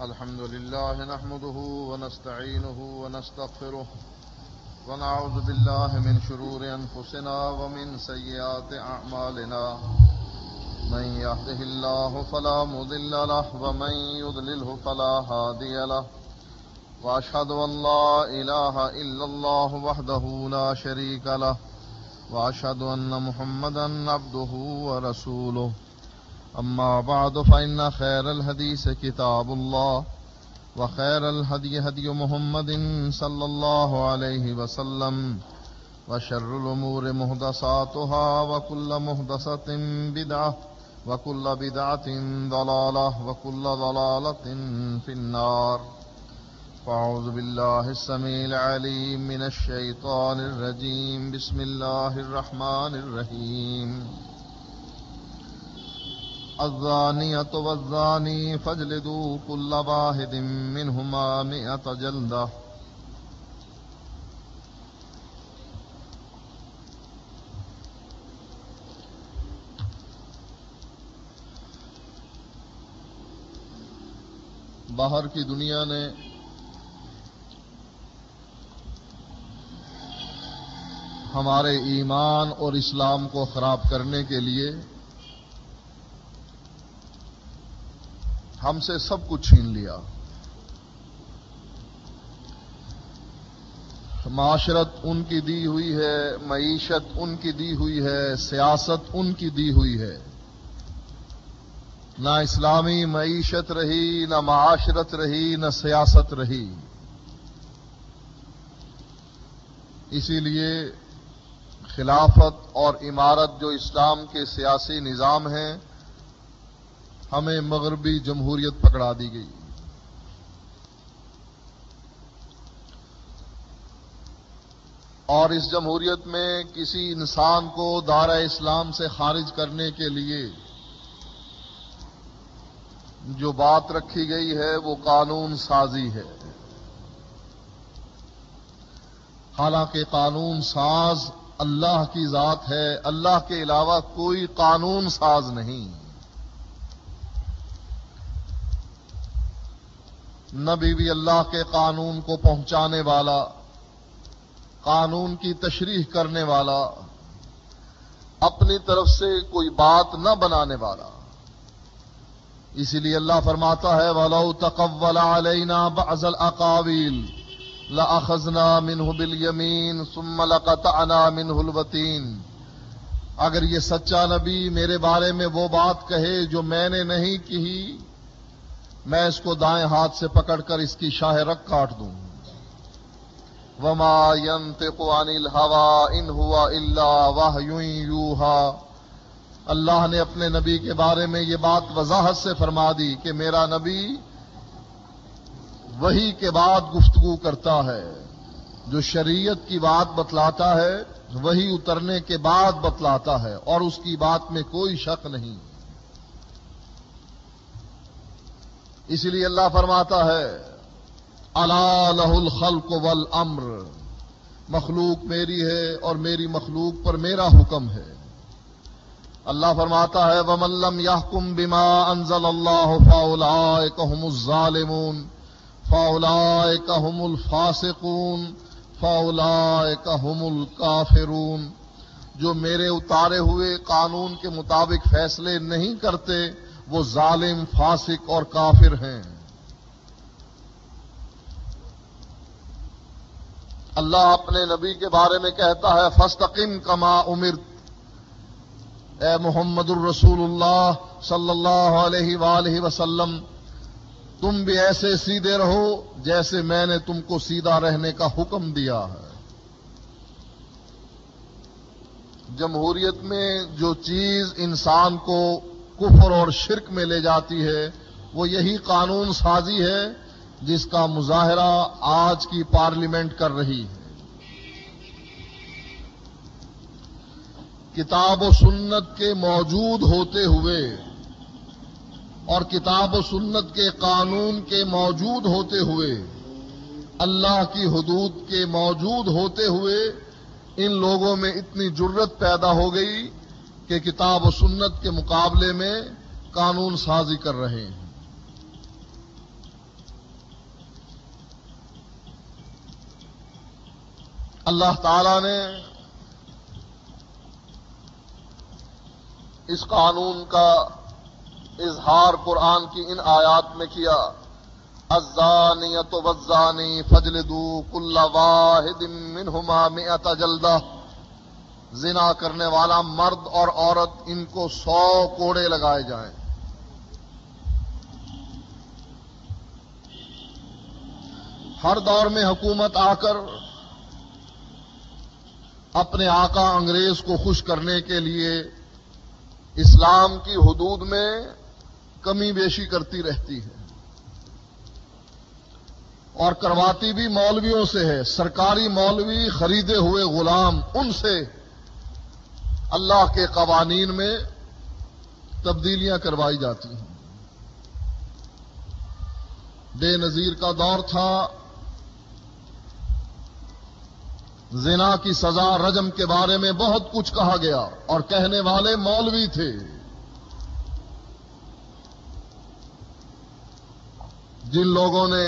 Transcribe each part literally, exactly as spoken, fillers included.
الحمد لله نحمده ونستعينه ونستغفره ونعوذ بالله من شرور أنفسنا ومن سيئات أعمالنا من يهده الله فلا مضل له ومن يضلله فلا هادي له وأشهد أن لا إله إلا الله وحده لا شريك له وأشهد أن محمدا عبده ورسوله أما بعد فإن خير الحديث كتاب الله وخير الهدي هدي محمد صلى الله عليه وسلم وشر الأمور محدثاتها وكل محدثة بدعة وكل بدعة ضلالة وكل ضلالة في النار. فأعوذ بالله السميع العليم من الشيطان الرجيم. بسم الله الرحمن الرحيم. الزانية والزاني فاجلدوا كل واحد منهما مئة جلدة. باہر کی دنیا نے ہمارے ایمان اور اسلام کو خراب کرنے کے لیے ہم سے سب کچھ چھین لیا. معاشرت ان کی دی ہوئی ہے، معیشت ان کی دی ہوئی ہے، سیاست ان کی دی ہوئی ہے. نہ اسلامی معیشت رہی، نہ معاشرت رہی، نہ سیاست رہی. اسی لیے خلافت اور امارت جو اسلام کے سیاسی نظام ہیں، ہمیں مغربی جمہوریت پکڑا دی گئی. اور اس جمہوریت میں کسی انسان کو دائرہ اسلام سے خارج کرنے کے لیے جو بات رکھی گئی ہے وہ قانون سازی ہے. حالانکہ قانون ساز اللہ کی ذات ہے، اللہ کے علاوہ کوئی قانون ساز نہیں. نبی بھی اللہ کے قانون کو پہنچانے والا، قانون کی تشریح کرنے والا، اپنی طرف سے کوئی بات نہ بنانے والا. اسی لیے اللہ فرماتا ہے وَلَوْ تَقَوَّلَ عَلَيْنَا بَعْضَ الْأَقَاوِيلِ لَأَخَذْنَا مِنْهُ بِالْيَمِينِ ثُمَّ لَقَطَعْنَا مِنْهُ الْوَتِينَ. اگر یہ سچا نبی میرے بارے میں وہ بات کہے جو میں نے نہیں کہی، میں اس کو دائیں ہاتھ سے پکڑ کر اس کی شاہ رگ کاٹ دوں. وَمَا يَنطِقُ عَنِ الْهَوَىٰ إِنْ هُوَ إِلَّا وَحْيٌ يُوحَىٰ. اللہ نے اپنے نبی کے بارے میں یہ بات وضاحت سے فرما دی کہ میرا نبی وحی کے بعد گفتگو کرتا ہے. جو شریعت کی بات بتلاتا ہے وحی اترنے کے بعد بتلاتا ہے، اور اس کی بات میں کوئی شک نہیں. اس لیے اللہ فرماتا ہے الا لہ الخلق والامر. مخلوق میری ہے اور میری مخلوق پر میرا حکم ہے. اللہ فرماتا ہے وَمَن لَّمْ يَحْكُم بِمَا أَنزَلَ اللَّهُ فَأُولَٰئِكَ هُمُ الظَّالِمُونَ فَأُولَٰئِكَ هُمُ الْفَاسِقُونَ فَأُولَٰئِكَ هُمُ الْكَافِرُونَ. جو میرے اتارے ہوئے قانون کے مطابق فیصلے نہیں کرتے وہ ظالم، فاسق اور کافر ہیں. اللہ اپنے نبی کے بارے میں کہتا ہے فَاسْتَقِمْ كَمَا أُمِرْتَ. اے محمد الرسول اللہ صلی اللہ علیہ وآلہ وسلم، تم بھی ایسے سیدھے رہو جیسے میں نے تم کو سیدھا رہنے کا حکم دیا ہے. جمہوریت میں جو چیز انسان کو کفر اور شرک میں لے جاتی ہے وہ یہی قانون سازی ہے جس کا مظاہرہ آج کی پارلیمنٹ کر رہی ہے. کتاب و سنت کے موجود ہوتے ہوئے اور کتاب و سنت کے قانون کے موجود ہوتے ہوئے، اللہ کی حدود کے موجود ہوتے ہوئے ان لوگوں میں اتنی جرت پیدا ہو گئی کہ کتاب و سنت کے مقابلے میں قانون سازی کر رہے ہیں. اللہ تعالی نے اس قانون کا اظہار قرآن کی ان آیات میں کیا، الزانیۃ والزانی فاجلدوا کل واحد منہما مئۃ جلدہ، زنا کرنے والا مرد اور عورت ان کو سو کوڑے لگائے جائیں۔ ہر دور میں حکومت آ کر اپنے آقا انگریز کو خوش کرنے کے لیے اسلام کی حدود میں کمی بیشی کرتی رہتی ہے، اور کرواتی بھی مولویوں سے ہے۔ سرکاری مولوی خریدے ہوئے غلام، ان سے اللہ کے قوانین میں تبدیلیاں کروائی جاتی ہیں۔ بے نظیر کا دور تھا، زنا کی سزا رجم کے بارے میں بہت کچھ کہا گیا اور کہنے والے مولوی تھے۔ جن لوگوں نے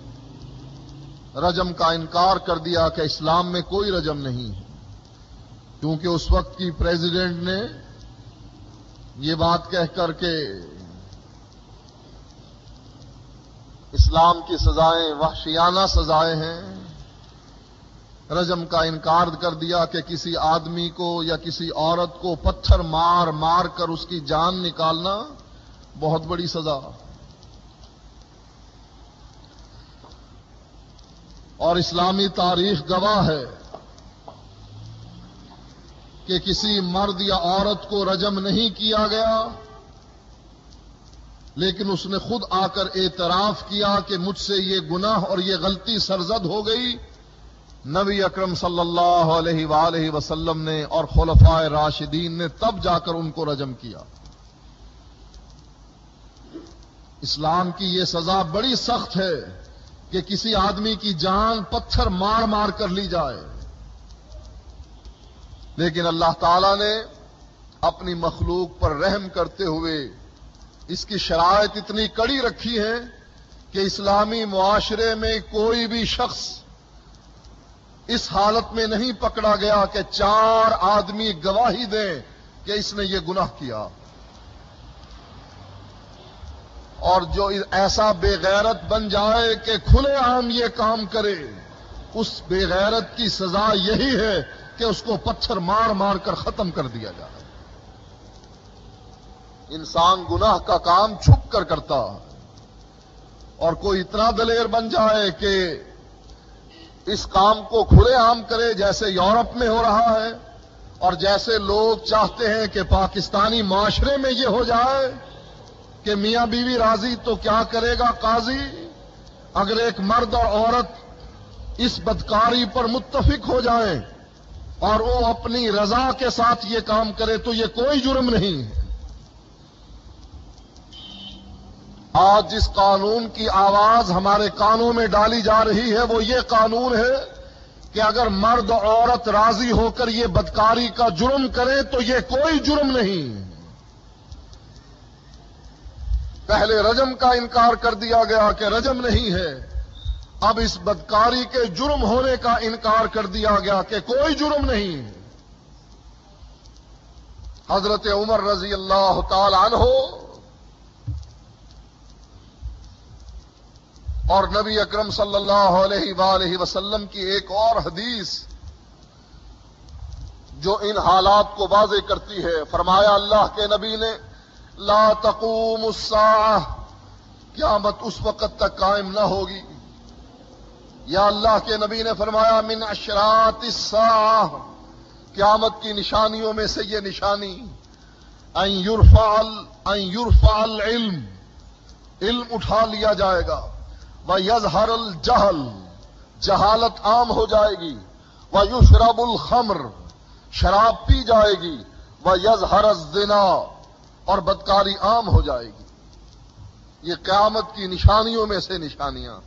رجم کا انکار کر دیا کہ اسلام میں کوئی رجم نہیں ہے، کیونکہ اس وقت کی پریزیڈنٹ نے یہ بات کہہ کر کے اسلام کی سزائیں وحشیانہ سزائیں ہیں، رجم کا انکار کر دیا کہ کسی آدمی کو یا کسی عورت کو پتھر مار مار کر اس کی جان نکالنا بہت بڑی سزا، اور اسلامی تاریخ گواہ ہے کہ کسی مرد یا عورت کو رجم نہیں کیا گیا، لیکن اس نے خود آ کر اعتراف کیا کہ مجھ سے یہ گناہ اور یہ غلطی سرزد ہو گئی۔ نبی اکرم صلی اللہ علیہ وآلہ وسلم نے اور خلفائے راشدین نے تب جا کر ان کو رجم کیا۔ اسلام کی یہ سزا بڑی سخت ہے کہ کسی آدمی کی جان پتھر مار مار کر لی جائے، لیکن اللہ تعالی نے اپنی مخلوق پر رحم کرتے ہوئے اس کی شرائط اتنی کڑی رکھی ہے کہ اسلامی معاشرے میں کوئی بھی شخص اس حالت میں نہیں پکڑا گیا کہ چار آدمی گواہی دیں کہ اس نے یہ گناہ کیا، اور جو ایسا بے غیرت بن جائے کہ کھلے عام یہ کام کرے، اس بے غیرت کی سزا یہی ہے کہ اس کو پتھر مار مار کر ختم کر دیا جائے۔ انسان گناہ کا کام چھپ کر کرتا، اور کوئی اتنا دلیر بن جائے کہ اس کام کو کھلے عام کرے، جیسے یورپ میں ہو رہا ہے اور جیسے لوگ چاہتے ہیں کہ پاکستانی معاشرے میں یہ ہو جائے کہ میاں بیوی راضی تو کیا کرے گا قاضی، اگر ایک مرد اور عورت اس بدکاری پر متفق ہو جائیں اور وہ اپنی رضا کے ساتھ یہ کام کرے تو یہ کوئی جرم نہیں ہے۔ آج جس قانون کی آواز ہمارے کانوں میں ڈالی جا رہی ہے وہ یہ قانون ہے کہ اگر مرد اور عورت راضی ہو کر یہ بدکاری کا جرم کریں تو یہ کوئی جرم نہیں۔ پہلے رجم کا انکار کر دیا گیا کہ رجم نہیں ہے، اب اس بدکاری کے جرم ہونے کا انکار کر دیا گیا کہ کوئی جرم نہیں۔ حضرت عمر رضی اللہ تعالی عنہ اور نبی اکرم صلی اللہ علیہ وآلہ وسلم کی ایک اور حدیث جو ان حالات کو واضح کرتی ہے، فرمایا اللہ کے نبی نے لا تقوم الساعہ، قیامت اس وقت تک قائم نہ ہوگی۔ یا اللہ کے نبی نے فرمایا من اشراط الساعہ، قیامت کی نشانیوں میں سے یہ نشانی ان یرفع ان یرفع العلم، علم اٹھا لیا جائے گا، وَيَظْهَرَ الْجَهْلُ، جہالت عام ہو جائے گی، وَيُشْرَبُ الْخَمْرُ، شراب پی جائے گی، وَيَظْهَرَ الزِّنَا، اور بدکاری عام ہو جائے گی۔ یہ قیامت کی نشانیوں میں سے نشانیاں۔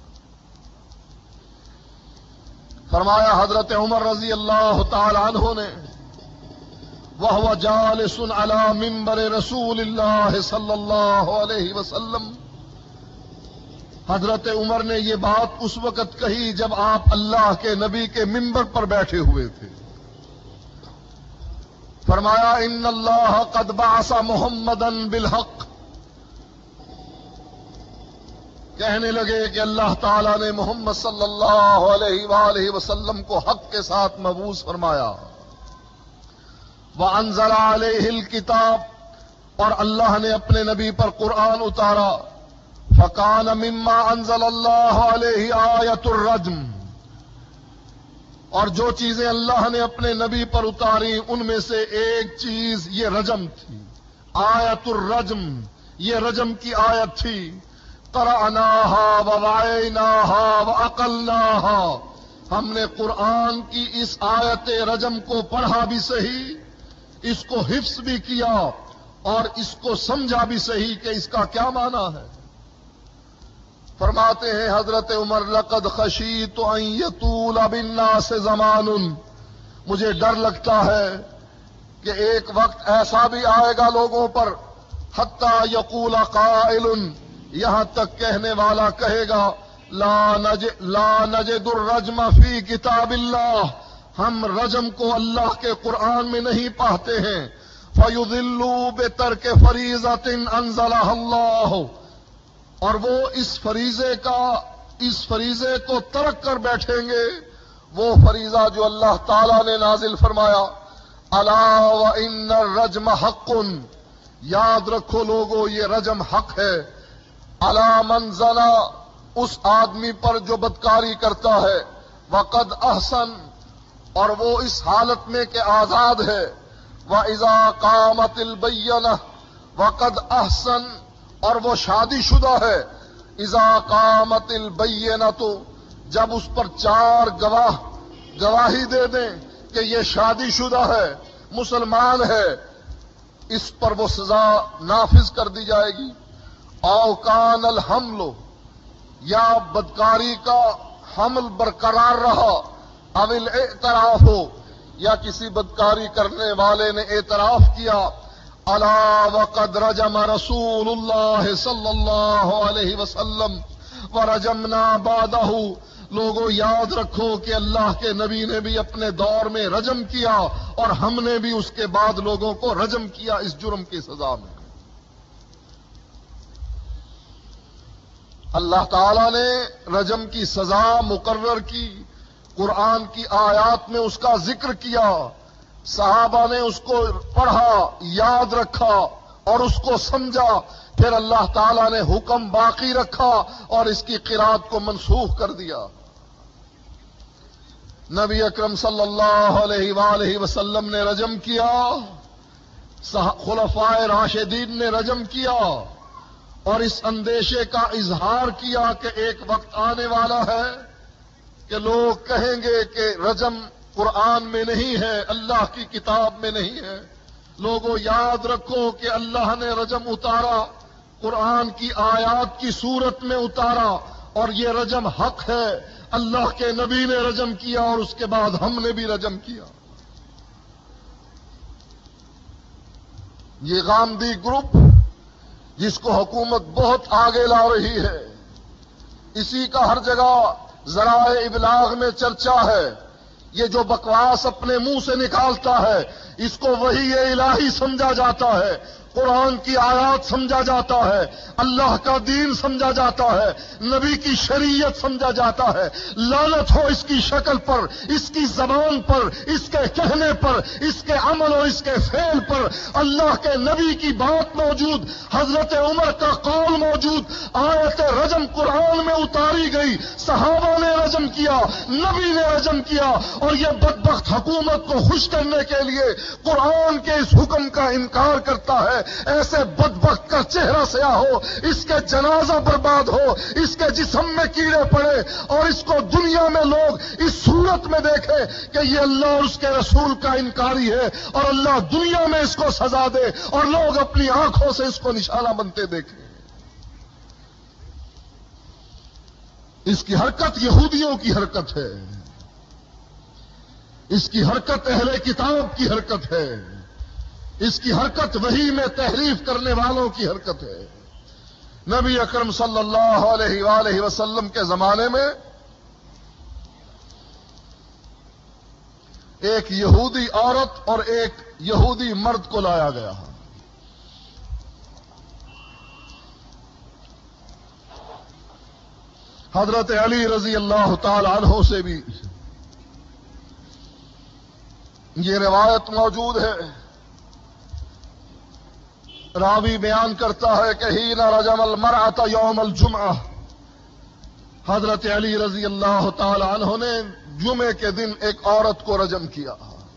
فرمایا حضرت عمر رضی اللہ تعالی عنہ نے وَهُوَ جَالِسٌ عَلَى مِنبَرِ رسول اللہ صلی اللہ علیہ وسلم، حضرت عمر نے یہ بات اس وقت کہی جب آپ اللہ کے نبی کے منبر پر بیٹھے ہوئے تھے. فرمایا ان اللہ قد بعث محمدا بالحق. کہنے لگے کہ اللہ تعالیٰ نے محمد صلی اللہ علیہ وآلہ وسلم کو حق کے ساتھ مبعوث فرمایا. وانزل علیہ الکتاب، اور اللہ نے اپنے نبی پر قرآن اتارا. فکان مما انزل اللہ علیہ آیت الرجم، اور جو چیزیں اللہ نے اپنے نبی پر اتاری ان میں سے ایک چیز یہ رجم تھی. آیت الرجم، یہ رجم کی آیت تھی. قرأناها ووعیناها وعقلناها، ہم نے قرآن کی اس آیت رجم کو پڑھا بھی صحیح، اس کو حفظ بھی کیا اور اس کو سمجھا بھی صحیح کہ اس کا کیا معنی ہے. فرماتے ہیں حضرت عمر لقد خشیت ان یطول بالناس زمان، مجھے ڈر لگتا ہے کہ ایک وقت ایسا بھی آئے گا لوگوں پر حتی یقول قائل، یہاں تک کہنے والا کہے گا لا نجد لا نجد الرجم فی کتاب اللہ، ہم رجم کو اللہ کے قرآن میں نہیں پاتے ہیں. فیضلوا بترک فریضۃ انزلها اللہ، اور وہ اس فریضے کا اس فریضے کو ترک کر بیٹھیں گے، وہ فریضہ جو اللہ تعالی نے نازل فرمایا. الا وان الرجم حق، یاد رکھو لوگو یہ رجم حق ہے. الا من زنا، اس آدمی پر جو بدکاری کرتا ہے. وقد احسن، اور وہ اس حالت میں کہ آزاد ہے. وَإِذَا قَامَتِ الْبَيِّنَةُ، وقد احسن، اور وہ شادی شدہ ہے. اذا قامت البینۃ، جب اس پر چار گواہ گواہی دے دیں کہ یہ شادی شدہ ہے، مسلمان ہے، اس پر وہ سزا نافذ کر دی جائے گی. او کان الحمل، یا بدکاری کا حمل برقرار رہا. او الاعتراف، یا کسی بدکاری کرنے والے نے اعتراف کیا. الا وقد رجم رسول اللہ صلی اللہ علیہ وسلم ورجمنا بعدہ، لوگوں یاد رکھو کہ اللہ کے نبی نے بھی اپنے دور میں رجم کیا اور ہم نے بھی اس کے بعد لوگوں کو رجم کیا اس جرم کی سزا میں. اللہ تعالی نے رجم کی سزا مقرر کی، قرآن کی آیات میں اس کا ذکر کیا. صحابہ نے اس کو پڑھا، یاد رکھا اور اس کو سمجھا. پھر اللہ تعالیٰ نے حکم باقی رکھا اور اس کی قرات کو منسوخ کر دیا. نبی اکرم صلی اللہ علیہ وآلہ وسلم نے رجم کیا، خلفائے راشدین نے رجم کیا، اور اس اندیشے کا اظہار کیا کہ ایک وقت آنے والا ہے کہ لوگ کہیں گے کہ رجم قرآن میں نہیں ہے، اللہ کی کتاب میں نہیں ہے. لوگوں یاد رکھو کہ اللہ نے رجم اتارا، قرآن کی آیات کی صورت میں اتارا، اور یہ رجم حق ہے. اللہ کے نبی نے رجم کیا اور اس کے بعد ہم نے بھی رجم کیا. یہ غامدی گروپ جس کو حکومت بہت آگے لا رہی ہے، اسی کا ہر جگہ ذرائع ابلاغ میں چرچا ہے. یہ جو بکواس اپنے منہ سے نکالتا ہے اس کو وحی الہی سمجھا جاتا ہے، قرآن کی آیات سمجھا جاتا ہے، اللہ کا دین سمجھا جاتا ہے، نبی کی شریعت سمجھا جاتا ہے. لعنت ہو اس کی شکل پر، اس کی زبان پر، اس کے کہنے پر، اس کے عمل اور اس کے فعل پر. اللہ کے نبی کی بات موجود، حضرت عمر کا قول موجود، آیت رجم قرآن میں اتاری گئی، صحابہ نے رجم کیا، نبی نے رجم کیا، اور یہ بدبخت حکومت کو خوش کرنے کے لیے قرآن کے اس حکم کا انکار کرتا ہے. ایسے بدبخت کا چہرہ سیاہ ہو، اس کے جنازہ برباد ہو، اس کے جسم میں کیڑے پڑے، اور اس کو دنیا میں لوگ اس صورت میں دیکھے کہ یہ اللہ اور اس کے رسول کا انکاری ہے، اور اللہ دنیا میں اس کو سزا دے اور لوگ اپنی آنکھوں سے اس کو نشانہ بنتے دیکھیں. اس کی حرکت یہودیوں کی حرکت ہے، اس کی حرکت اہل کتاب کی حرکت ہے، اس کی حرکت وحی میں تحریف کرنے والوں کی حرکت ہے. نبی اکرم صلی اللہ علیہ وآلہ وسلم کے زمانے میں ایک یہودی عورت اور ایک یہودی مرد کو لایا گیا. حضرت علی رضی اللہ تعالی عنہ سے بھی یہ روایت موجود ہے. راوی بیان کرتا ہے کہ حین رجم المرأۃ یوم الجمعہ، حضرت علی رضی اللہ تعالی عنہ نے جمعے کے دن ایک عورت کو رجم کیا.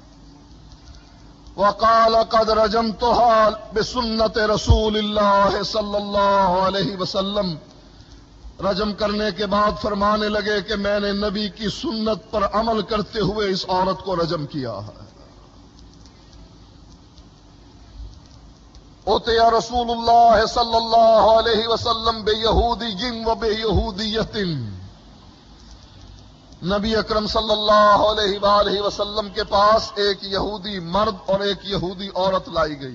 وقال قد رجمتها بسنت رسول اللہ صلی اللہ علیہ وسلم. رجم کرنے کے بعد فرمانے لگے کہ میں نے نبی کی سنت پر عمل کرتے ہوئے اس عورت کو رجم کیا ہے. اوتی رسول اللہ صلی اللہ علیہ وسلم بے یہودی و بے یہودیت. نبی اکرم صلی اللہ علیہ وآلہ وسلم کے پاس ایک یہودی مرد اور ایک یہودی عورت لائی گئی.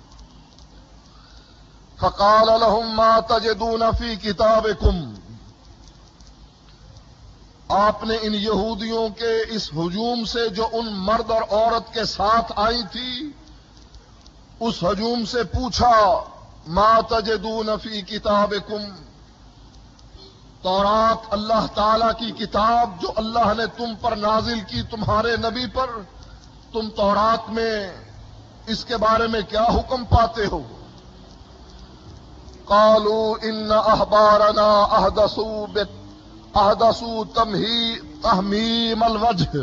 فقال لهم ما تجدون فی کتابکم. آپ نے ان یہودیوں کے اس ہجوم سے جو ان مرد اور عورت کے ساتھ آئی تھی اس ہجوم سے پوچھا ما تجدون فی کتابکم. تورات اللہ تعالی کی کتاب جو اللہ نے تم پر نازل کی تمہارے نبی پر، تم تورات میں اس کے بارے میں کیا حکم پاتے ہو؟ قالوا ان احبارنا احدثوا احدثوا تحمیم الوجہ.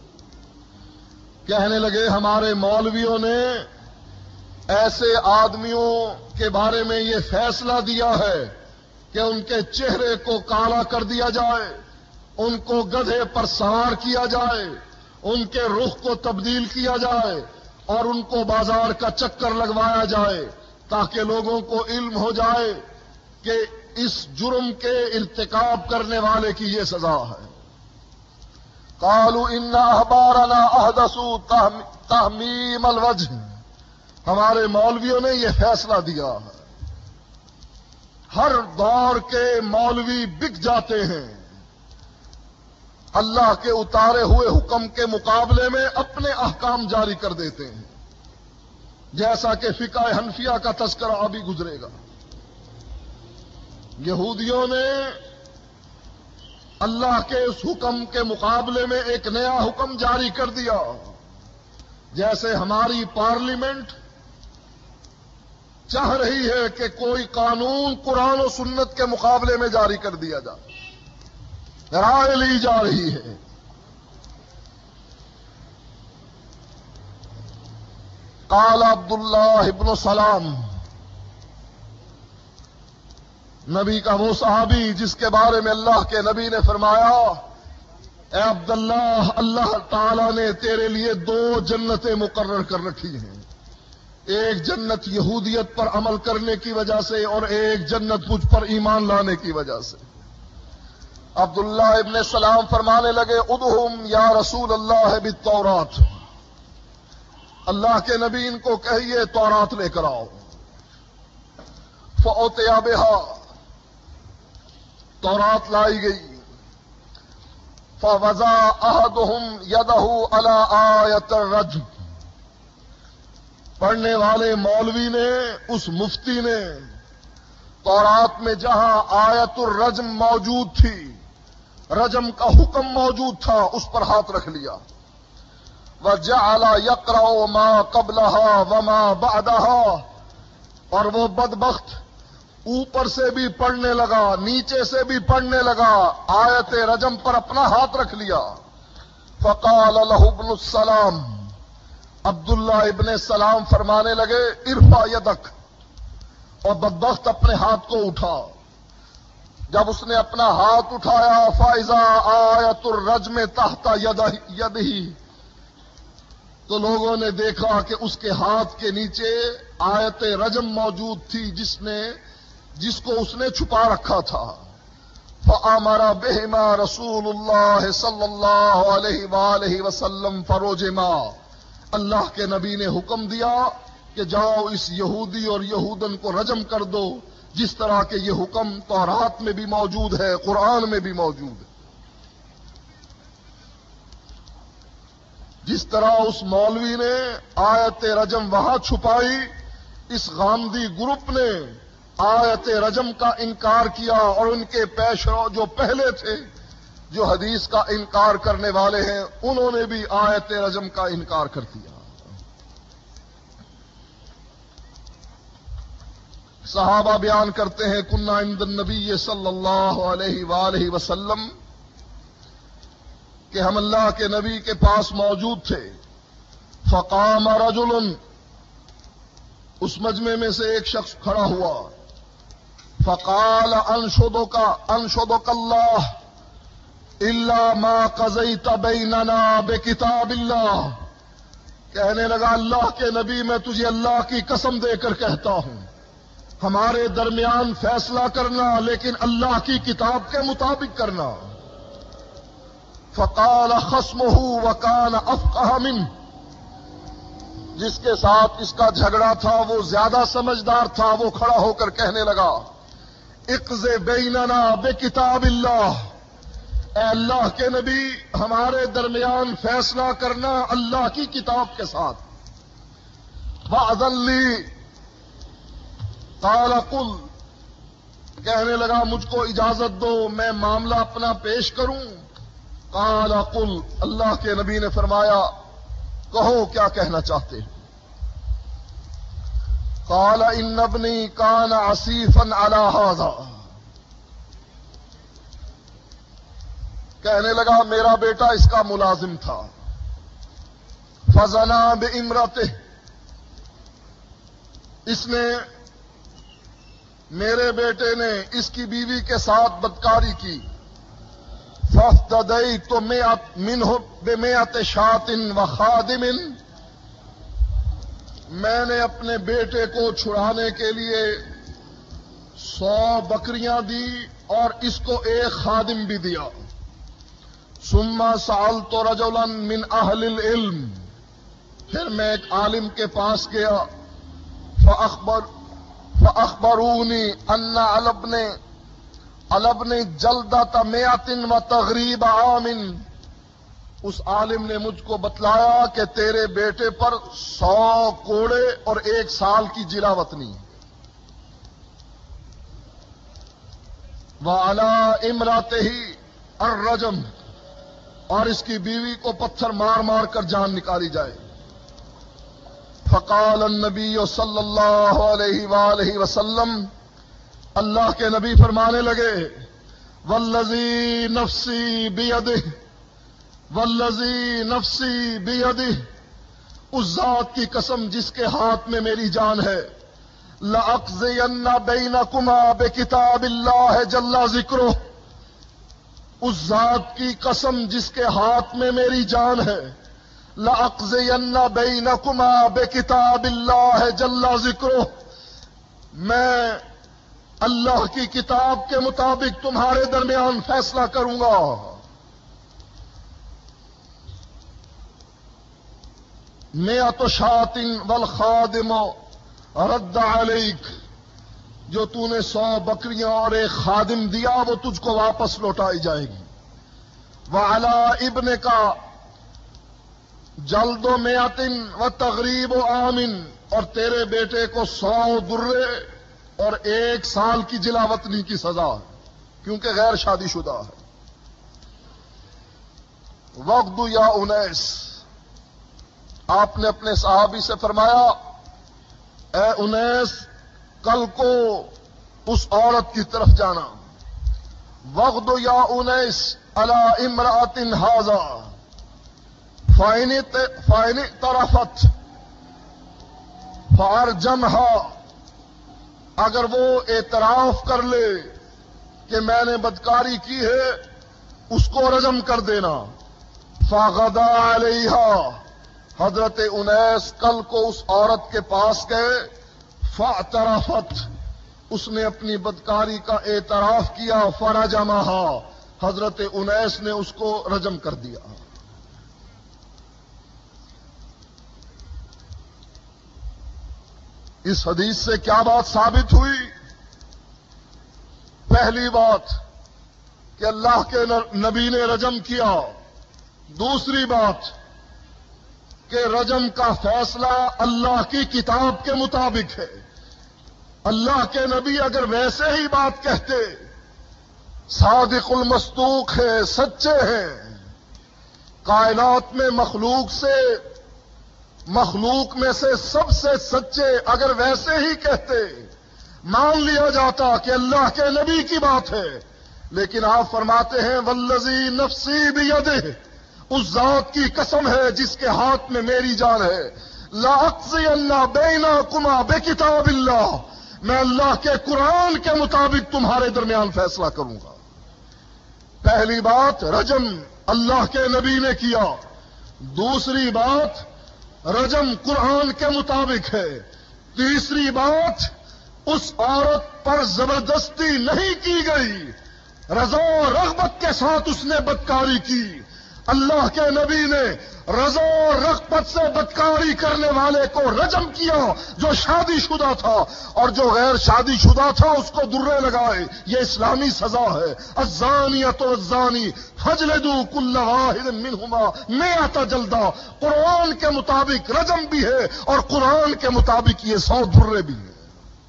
کہنے لگے ہمارے مولویوں نے ایسے آدمیوں کے بارے میں یہ فیصلہ دیا ہے کہ ان کے چہرے کو کالا کر دیا جائے، ان کو گدھے پر سوار کیا جائے، ان کے رخ کو تبدیل کیا جائے اور ان کو بازار کا چکر لگوایا جائے تاکہ لوگوں کو علم ہو جائے کہ اس جرم کے ارتکاب کرنے والے کی یہ سزا ہے. قالوا ان احبارنا احدثوا تحمیم الوجہ. ہمارے مولویوں نے یہ فیصلہ دیا ہے. ہر دور کے مولوی بک جاتے ہیں، اللہ کے اتارے ہوئے حکم کے مقابلے میں اپنے احکام جاری کر دیتے ہیں، جیسا کہ فقہ حنفیہ کا تذکرہ ابھی گزرے گا. یہودیوں نے اللہ کے اس حکم کے مقابلے میں ایک نیا حکم جاری کر دیا، جیسے ہماری پارلیمنٹ چاہ رہی ہے کہ کوئی قانون قرآن و سنت کے مقابلے میں جاری کر دیا جائے، رائے لی جا رہی ہے. قال عبداللہ ابن سلام، نبی کا وہ صحابی جس کے بارے میں اللہ کے نبی نے فرمایا اے عبداللہ اللہ تعالی نے تیرے لیے دو جنتیں مقرر کر رکھی ہیں، ایک جنت یہودیت پر عمل کرنے کی وجہ سے اور ایک جنت مجھ پر ایمان لانے کی وجہ سے. عبداللہ ابن سلام فرمانے لگے ادھم یا رسول اللہ بالتورات. اللہ کے نبی ان کو کہیے تورات لے کر آؤ. فأتیا بها، تورات لائی گئی. فوضع احدهم يده على آیت الرجم. پڑھنے والے مولوی نے، اس مفتی نے تورات میں جہاں آیت الرجم موجود تھی، رجم کا حکم موجود تھا، اس پر ہاتھ رکھ لیا. وجعل يقرأ ما قبلها وما بعدها. اور وہ بدبخت اوپر سے بھی پڑھنے لگا، نیچے سے بھی پڑھنے لگا، آیت رجم پر اپنا ہاتھ رکھ لیا. فقال له ابن السلام، عبداللہ ابن سلام فرمانے لگے ارفع یدک، اور بدبخت اپنے ہاتھ کو اٹھا. جب اس نے اپنا ہاتھ اٹھایا فائزہ آیت الرجم تحت یدہ، تو لوگوں نے دیکھا کہ اس کے ہاتھ کے نیچے آیت رجم موجود تھی جس نے جس کو اس نے چھپا رکھا تھا. فامر بہما رسول اللہ صلی اللہ علیہ وآلہ وسلم فرجما. اللہ کے نبی نے حکم دیا کہ جاؤ اس یہودی اور یہودن کو رجم کر دو جس طرح کہ یہ حکم تورات میں بھی موجود ہے، قرآن میں بھی موجود ہے. جس طرح اس مولوی نے آیت رجم وہاں چھپائی، اس غامدی گروپ نے آیت رجم کا انکار کیا، اور ان کے پیش رو جو پہلے تھے جو حدیث کا انکار کرنے والے ہیں، انہوں نے بھی آیت رجم کا انکار کر دیا. صحابہ بیان کرتے ہیں کنا عند النبی صلی اللہ علیہ وآلہ وسلم کہ ہم اللہ کے نبی کے پاس موجود تھے. فقام رجل، اس مجمع میں سے ایک شخص کھڑا ہوا. فقال انشدک انشدک اللہ الا ما قضیت بیننا بکتاب اللہ. کہنے لگا اللہ کے نبی میں تجھے اللہ کی قسم دے کر کہتا ہوں، ہمارے درمیان فیصلہ کرنا لیکن اللہ کی کتاب کے مطابق کرنا. فقال خصمہ وکان افقہ منہ، جس کے ساتھ اس کا جھگڑا تھا وہ زیادہ سمجھدار تھا، وہ کھڑا ہو کر کہنے لگا اقض بیننا بکتاب اللہ، اے اللہ کے نبی ہمارے درمیان فیصلہ کرنا اللہ کی کتاب کے ساتھ. وَأَذَن لِّي، قال قل، کہنے لگا مجھ کو اجازت دو میں معاملہ اپنا پیش کروں. قال قل، اللہ کے نبی نے فرمایا کہو کیا کہنا چاہتے ہیں. قال ان ابنی کان عصیفا علی ھذا، کہنے لگا میرا بیٹا اس کا ملازم تھا. فزنا بامرأتہ، اس نے میرے بیٹے نے اس کی بیوی کے ساتھ بدکاری کی. فافتدیت منہ بمئۃ شاۃ وخادم، میں نے اپنے بیٹے کو چھڑانے کے لیے سو بکریاں دی اور اس کو ایک خادم بھی دیا. ثم سألت رجلا من اہل العلم، پھر میں ایک عالم کے پاس گیا. فاخبر فاخبرونی ان علی ابن علی ابن جلدۃ مئۃ وتغریب عام، اس عالم نے مجھ کو بتلایا کہ تیرے بیٹے پر سو کوڑے اور ایک سال کی جلاوطنی. وعلی امرأتہ الرجم، اور اس کی بیوی کو پتھر مار مار کر جان نکالی جائے. فقال النبی صلی اللہ علیہ وآلہ وسلم، اللہ کے نبی فرمانے لگے والذی نفسی بیدہ، والذی نفسی بیدہ، اس ذات کی قسم جس کے ہاتھ میں میری جان ہے، لأقضین بینکما بکتاب اللہ جل ذکرہ، اس ذات کی قسم جس کے ہاتھ میں میری جان ہے، لأقضین بینکما بکتاب اللہ جل ذکرہ، میں اللہ کی کتاب کے مطابق تمہارے درمیان فیصلہ کروں گا. مئۃ شاۃ والخادم رد علیک، جو تو نے سو بکریاں اور ایک خادم دیا وہ تجھ کو واپس لوٹائی جائے گی. وعلی ابن کا جلد و مئۃ وتغریب عام، اور تیرے بیٹے کو سو درے اور ایک سال کی جلاوطنی کی سزا، کیونکہ غیر شادی شدہ ہے. وغد یا انیس، آپ نے اپنے صحابی سے فرمایا اے انیس کل کو اس عورت کی طرف جانا. وغد یا انیس علی امرأۃ ھذا فإن اعترفت فارجمها، اگر وہ اعتراف کر لے کہ میں نے بدکاری کی ہے اس کو رجم کر دینا. فغدا علیہا، حضرت انیس کل کو اس عورت کے پاس گئے. فاعترفت، اس نے اپنی بدکاری کا اعتراف کیا. فرجمہا، حضرت انیس نے اس کو رجم کر دیا. اس حدیث سے کیا بات ثابت ہوئی پہلی بات کہ اللہ کے نبی نے رجم کیا، دوسری بات کہ رجم کا فیصلہ اللہ کی کتاب کے مطابق ہے۔ اللہ کے نبی اگر ویسے ہی بات کہتے، صادق المصدوق ہے، سچے ہیں، کائنات میں مخلوق سے مخلوق میں سے سب سے سچے اگر ویسے ہی کہتے، مان لیا جاتا کہ اللہ کے نبی کی بات ہے۔ لیکن آپ فرماتے ہیں والذی نفسی بیدہ، اس ذات کی قسم ہے جس کے ہاتھ میں میری جان ہے، لأقضین بینکما بکتاب اللہ، میں اللہ کے قرآن کے مطابق تمہارے درمیان فیصلہ کروں گا۔ پہلی بات رجم اللہ کے نبی نے کیا، دوسری بات رجم قرآن کے مطابق ہے، تیسری بات اس عورت پر زبردستی نہیں کی گئی، رضا و رغبت کے ساتھ اس نے بدکاری کی۔ اللہ کے نبی نے رضا و رغبت سے بدکاری کرنے والے کو رجم کیا جو شادی شدہ تھا، اور جو غیر شادی شدہ تھا اس کو درے لگائے۔ یہ اسلامی سزا ہے۔ الزانیۃ والزانی فاجلدوا کل واحد منہما مئۃ جلدہ، قرآن کے مطابق رجم بھی ہے اور قرآن کے مطابق یہ سو درے بھی ہیں۔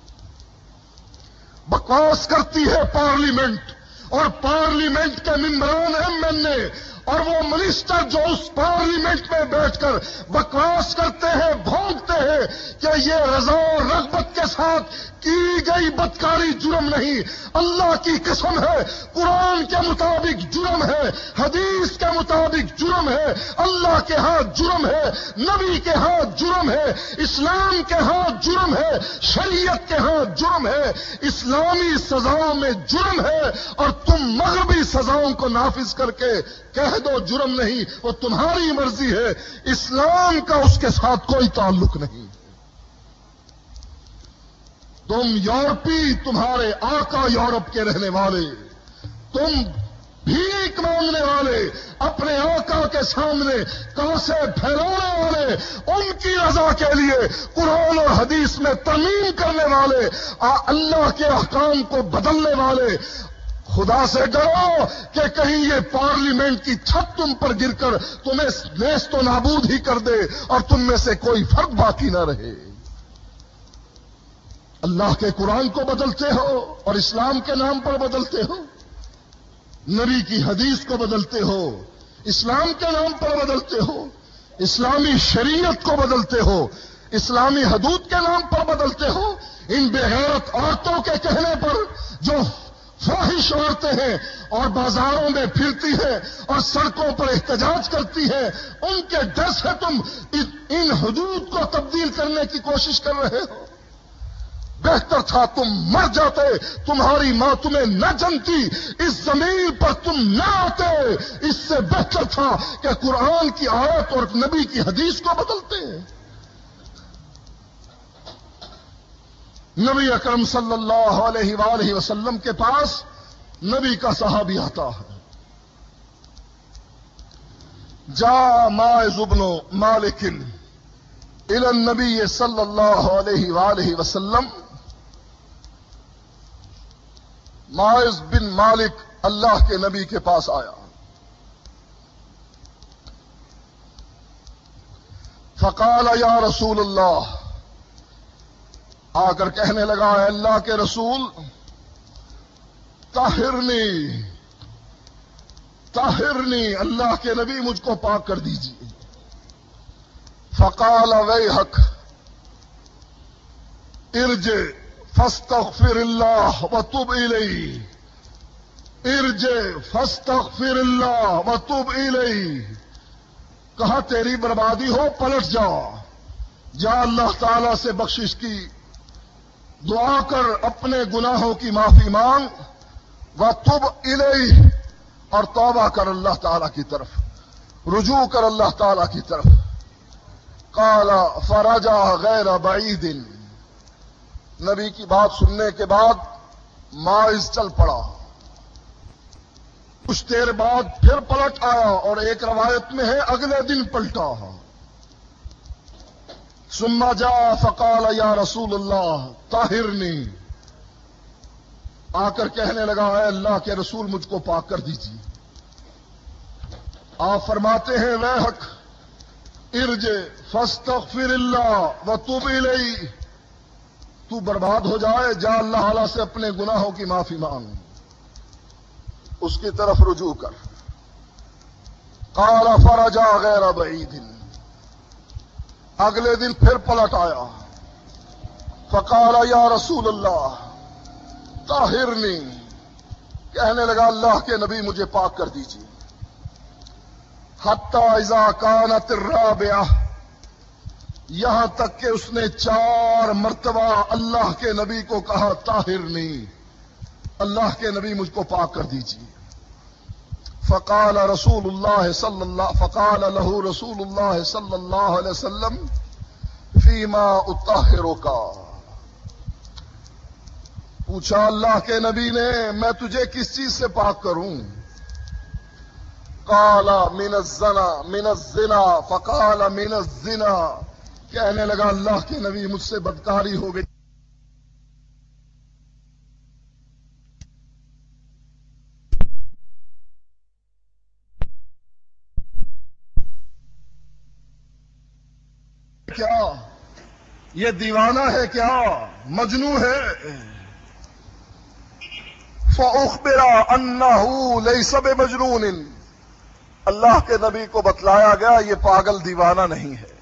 بکواس کرتی ہے پارلیمنٹ، اور پارلیمنٹ کے ممبران ایم این اے اور وہ منسٹر جو اس پارلیمنٹ میں بیٹھ کر بکواس کرتے ہیں، بھونکتے ہیں کہ یہ رضا و رغبت کے ساتھ کی گئی بدکاری جرم نہیں۔ اللہ کی قسم ہے، قرآن کے مطابق جرم ہے، حدیث کے مطابق جرم ہے، اللہ کے ہاں جرم ہے، نبی کے ہاں جرم ہے، اسلام کے ہاں جرم ہے، شریعت کے ہاں جرم ہے، اسلامی سزاؤں میں جرم ہے، اور تم مغربی سزاؤں کو نافذ کر کے کہہ دو جرم نہیں، وہ تمہاری مرضی ہے، اسلام کا اس کے ساتھ کوئی تعلق نہیں۔ تم یورپی، تمہارے آقا یورپ کے رہنے والے، تم بھیک مانگنے والے، اپنے آقا کے سامنے کاسے پھیلانے والے، ان کی رضا کے لیے قرآن اور حدیث میں ترمیم کرنے والے، اللہ کے احکام کو بدلنے والے، خدا سے ڈرو کہ کہیں یہ پارلیمنٹ کی چھت تم پر گر کر تمہیں نیست و نابود ہی کر دے اور تم میں سے کوئی فرد باقی نہ رہے۔ اللہ کے قرآن کو بدلتے ہو اور اسلام کے نام پر بدلتے ہو، نبی کی حدیث کو بدلتے ہو، اسلام کے نام پر بدلتے ہو، اسلامی شریعت کو بدلتے ہو، اسلامی حدود کے نام پر بدلتے ہو۔ ان بے غیرت عورتوں کے کہنے پر جو فاحش عورتیں ہیں اور بازاروں میں پھرتی ہیں اور سڑکوں پر احتجاج کرتی ہیں، ان کے ڈر سے تم ان حدود کو تبدیل کرنے کی کوشش کر رہے ہو۔ بہتر تھا تم مر جاتے، تمہاری ماں تمہیں نہ جنتی، اس زمین پر تم نہ آتے، اس سے بہتر تھا کہ قرآن کی آیت اور نبی کی حدیث کو بدلتے۔ نبی اکرم صلی اللہ علیہ وآلہ وسلم کے پاس نبی کا صحابی آتا ہے، جا ماعز بن مالک الی النبی صلی اللہ علیہ وآلہ وسلم۔ ماعز بن مالک اللہ کے نبی کے پاس آیا، فقال یا رسول اللہ، آ کر کہنے لگا ہے اللہ کے رسول، طہرنی طہرنی، اللہ کے نبی مجھ کو پاک کر دیجیے۔ فقال ویحک ارجع فاستغفر اللہ وتب الیہ، ارجع فاستغفر اللہ وتب الیہ، کہا تیری بربادی ہو، پلٹ جا، جا اللہ تعالی سے بخشش کی دعا کر، اپنے گناہوں کی معافی مانگ، وتب الیہ، اور توبہ کر اللہ تعالی کی طرف، رجوع کر اللہ تعالی کی طرف۔ قال فرجع غیر بعید، نبی کی بات سننے کے بعد ماعز چل پڑا، کچھ دیر بعد پھر پلٹ آیا، اور ایک روایت میں ہے اگلے دن پلٹا۔ ثم جاء فقال یا رسول اللہ طہرنی، آ کر کہنے لگا اے اللہ کے رسول مجھ کو پاک کر دیجیے. آپ فرماتے ہیں ویحک ارجع فاستغفر اللہ وتوب الیہ، تو برباد ہو جائے، جا اللہ تعالی سے اپنے گناہوں کی معافی مانگ، اس کی طرف رجوع کر. قال فرجع غیر بعید، اگلے دن پھر پلٹ آیا. فقال یا رسول اللہ طاہرنی، کہنے لگا اللہ کے نبی مجھے پاک کر دیجیے. حتی اذا کانت الرابعہ، یہاں تک کہ اس نے چار مرتبہ اللہ کے نبی کو کہا طاہرنی، اللہ کے نبی مجھ کو پاک کر دیجیے. فقال رسول اللہ صلی اللہ فقال له رسول اللہ صلی اللہ علیہ وسلم فیما اطہرک، پوچھا اللہ کے نبی نے میں تجھے کس چیز سے پاک کروں؟ قال من الزنا من الزنا فقال من الزنا، کہنے لگا اللہ کے نبی مجھ سے بدکاری ہو گئی. کیا یہ دیوانہ ہے؟ کیا مجنون ہے؟ فأخبر أنه ليس بمجنون، اللہ کے نبی کو بتلایا گیا یہ پاگل دیوانہ نہیں ہے.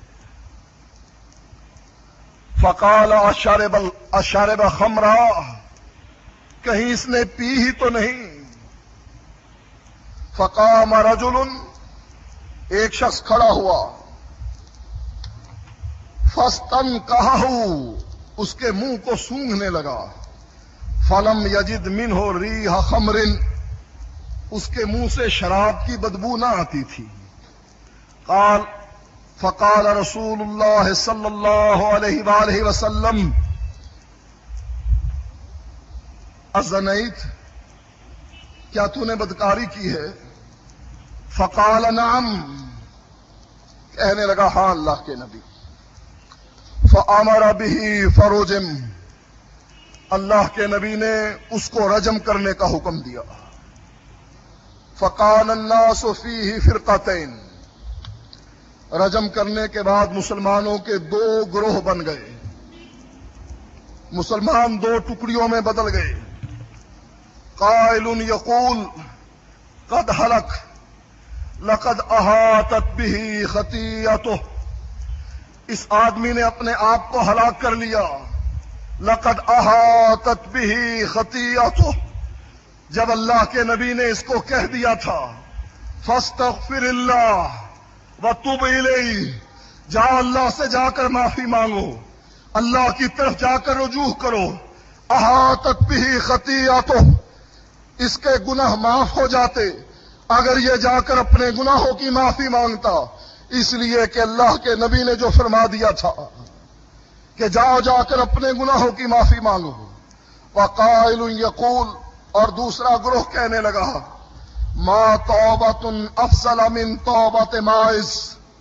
فقال اشرب اشرب خمرا، کہیں اس نے پی ہی تو نہیں؟ فقام رجل، ایک شخص کھڑا ہوا. فاستنقعه، اس کے منہ کو سونگھنے لگا. فلم یجد منہ ریح خمر، اس کے منہ سے شراب کی بدبو نہ آتی تھی. قال فقال رسول اللہ صلی اللہ علیہ وآلہ وسلم ازنیت، کیا تو نے بدکاری کی ہے؟ فقال نعم، کہنے لگا ہاں اللہ کے نبی. فامر به فرجم، اللہ کے نبی نے اس کو رجم کرنے کا حکم دیا. فقال الناس فیہ فرقتین، رجم کرنے کے بعد مسلمانوں کے دو گروہ بن گئے، مسلمان دو ٹکڑیوں میں بدل گئے. قائل یقول قد ہلک لقد احاطت به خطیئتہ، اس آدمی نے اپنے آپ کو ہلاک کر لیا. لقد احاطت به خطیئتہ، جب اللہ کے نبی نے اس کو کہہ دیا تھا فاستغفر اللہ وتوب الیہ، جا اللہ سے جا کر معافی مانگو، اللہ کی طرف جا کر رجوع کرو. احاطت به خطیئتہ، اس کے گناہ معاف ہو جاتے اگر یہ جا کر اپنے گناہوں کی معافی مانگتا، اس لیے کہ اللہ کے نبی نے جو فرما دیا تھا کہ جاؤ جا کر اپنے گناہوں کی معافی مانگو. وقائل یقول، اور دوسرا گروہ کہنے لگا ما توبۃ افضل من توبۃ ماعز،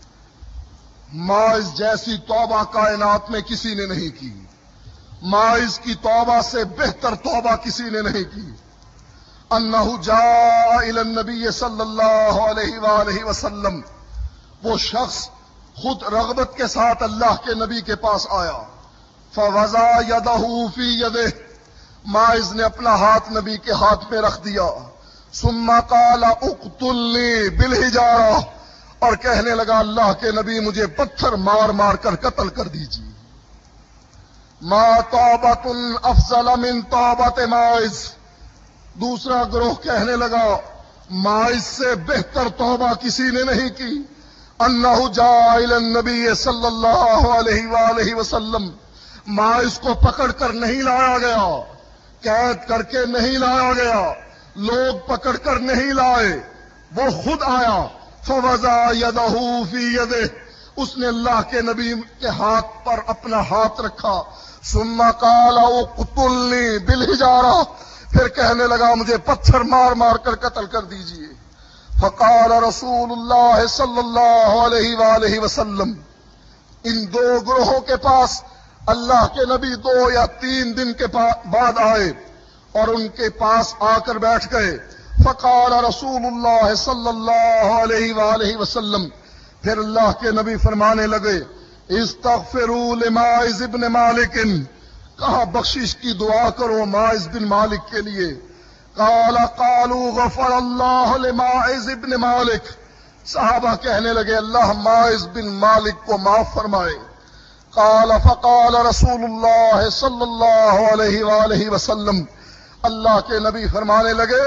ماعز جیسی توبہ کائنات میں کسی نے نہیں کی، ماعز کی توبہ سے بہتر توبہ کسی نے نہیں کی. انہ جاء الی النبی صلی اللہ علیہ وآلہ وسلم، وہ شخص خود رغبت کے ساتھ اللہ کے نبی کے پاس آیا. فوضع یدہ فی یدہ، ماعز نے اپنا ہاتھ نبی کے ہاتھ میں رکھ دیا. ثم قال اقتلنی بالحجارہ، اور کہنے لگا اللہ کے نبی مجھے پتھر مار مار کر قتل کر دیجیے. ما توبۃ افضل من توبۃ ماعز، دوسرا گروہ کہنے لگا ماعز سے بہتر توبہ کسی نے نہیں کی. انہ جاء الی النبی صلی اللہ علیہ وآلہ وسلم، ماعز کو پکڑ کر نہیں لایا گیا، قید کر کے نہیں لایا گیا، لوگ پکڑ کر نہیں لائے، وہ خود آیا. فوضع یدہ فی یدہ، اس نے اللہ کے نبی کے ہاتھ پر اپنا ہاتھ رکھا. ثم قال اقتلنی بالحجارہ، پھر کہنے لگا مجھے پتھر مار مار کر قتل کر دیجیے. فقال رسول اللہ صلی اللہ علیہ وآلہ وسلم، ان دو گروہوں کے پاس اللہ کے نبی دو یا تین دن کے بعد آئے اور ان کے پاس آ کر بیٹھ گئے. فقال رسول اللہ صلی اللہ علیہ وآلہ وسلم، پھر اللہ کے نبی فرمانے لگے، استغفروا لماعز بن مالک، کہا بخشش کی دعا کرو ماعز بن مالک کے لیے. قال قالوا غفر اللہ لماعز بن مالک، صحابہ کہنے لگے اللہ ماعز بن مالک کو معاف فرمائے. قال فقال رسول اللہ صلی اللہ علیہ وآلہ وسلم، اللہ کے نبی فرمانے لگے،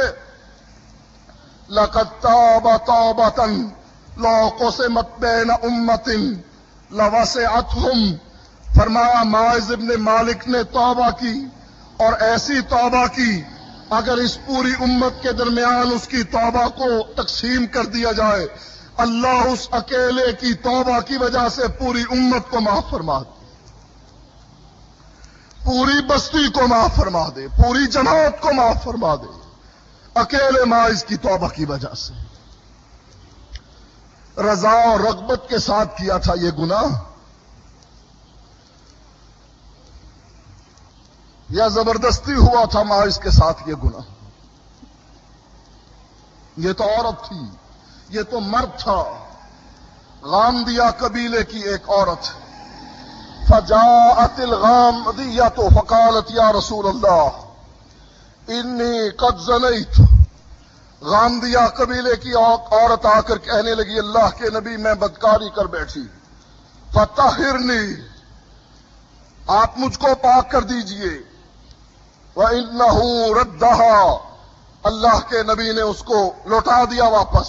لقد تاب توبة لو قسمت بین امت لوسعتهم، فرمایا ماعز بن مالک نے توبہ کی اور ایسی توبہ کی اگر اس پوری امت کے درمیان اس کی توبہ کو تقسیم کر دیا جائے اللہ اس اکیلے کی توبہ کی وجہ سے پوری امت کو معاف فرما دے، پوری بستی کو معاف فرما دے، پوری جماعت کو معاف فرما دے، اکیلے ماعز کی توبہ کی وجہ سے. رضا اور رغبت کے ساتھ کیا تھا یہ گناہ یا زبردستی ہوا تھا ماعز کے ساتھ یہ گناہ؟ یہ تو عورت تھی، یہ تو مرد تھا، غامدیہ قبیلے کی ایک عورت. فجاءت الغامدیہ فقالت یا رسول اللہ انی قد زنیت، غامدیہ قبیلے کی عورت آ کر کہنے لگی اللہ کے نبی میں بدکاری کر بیٹھی. فطہرنی، آپ مجھ کو پاک کر دیجئے. وَإِنَّهُ رَدَّهَا، اللہ کے نبی نے اس کو لوٹا دیا واپس.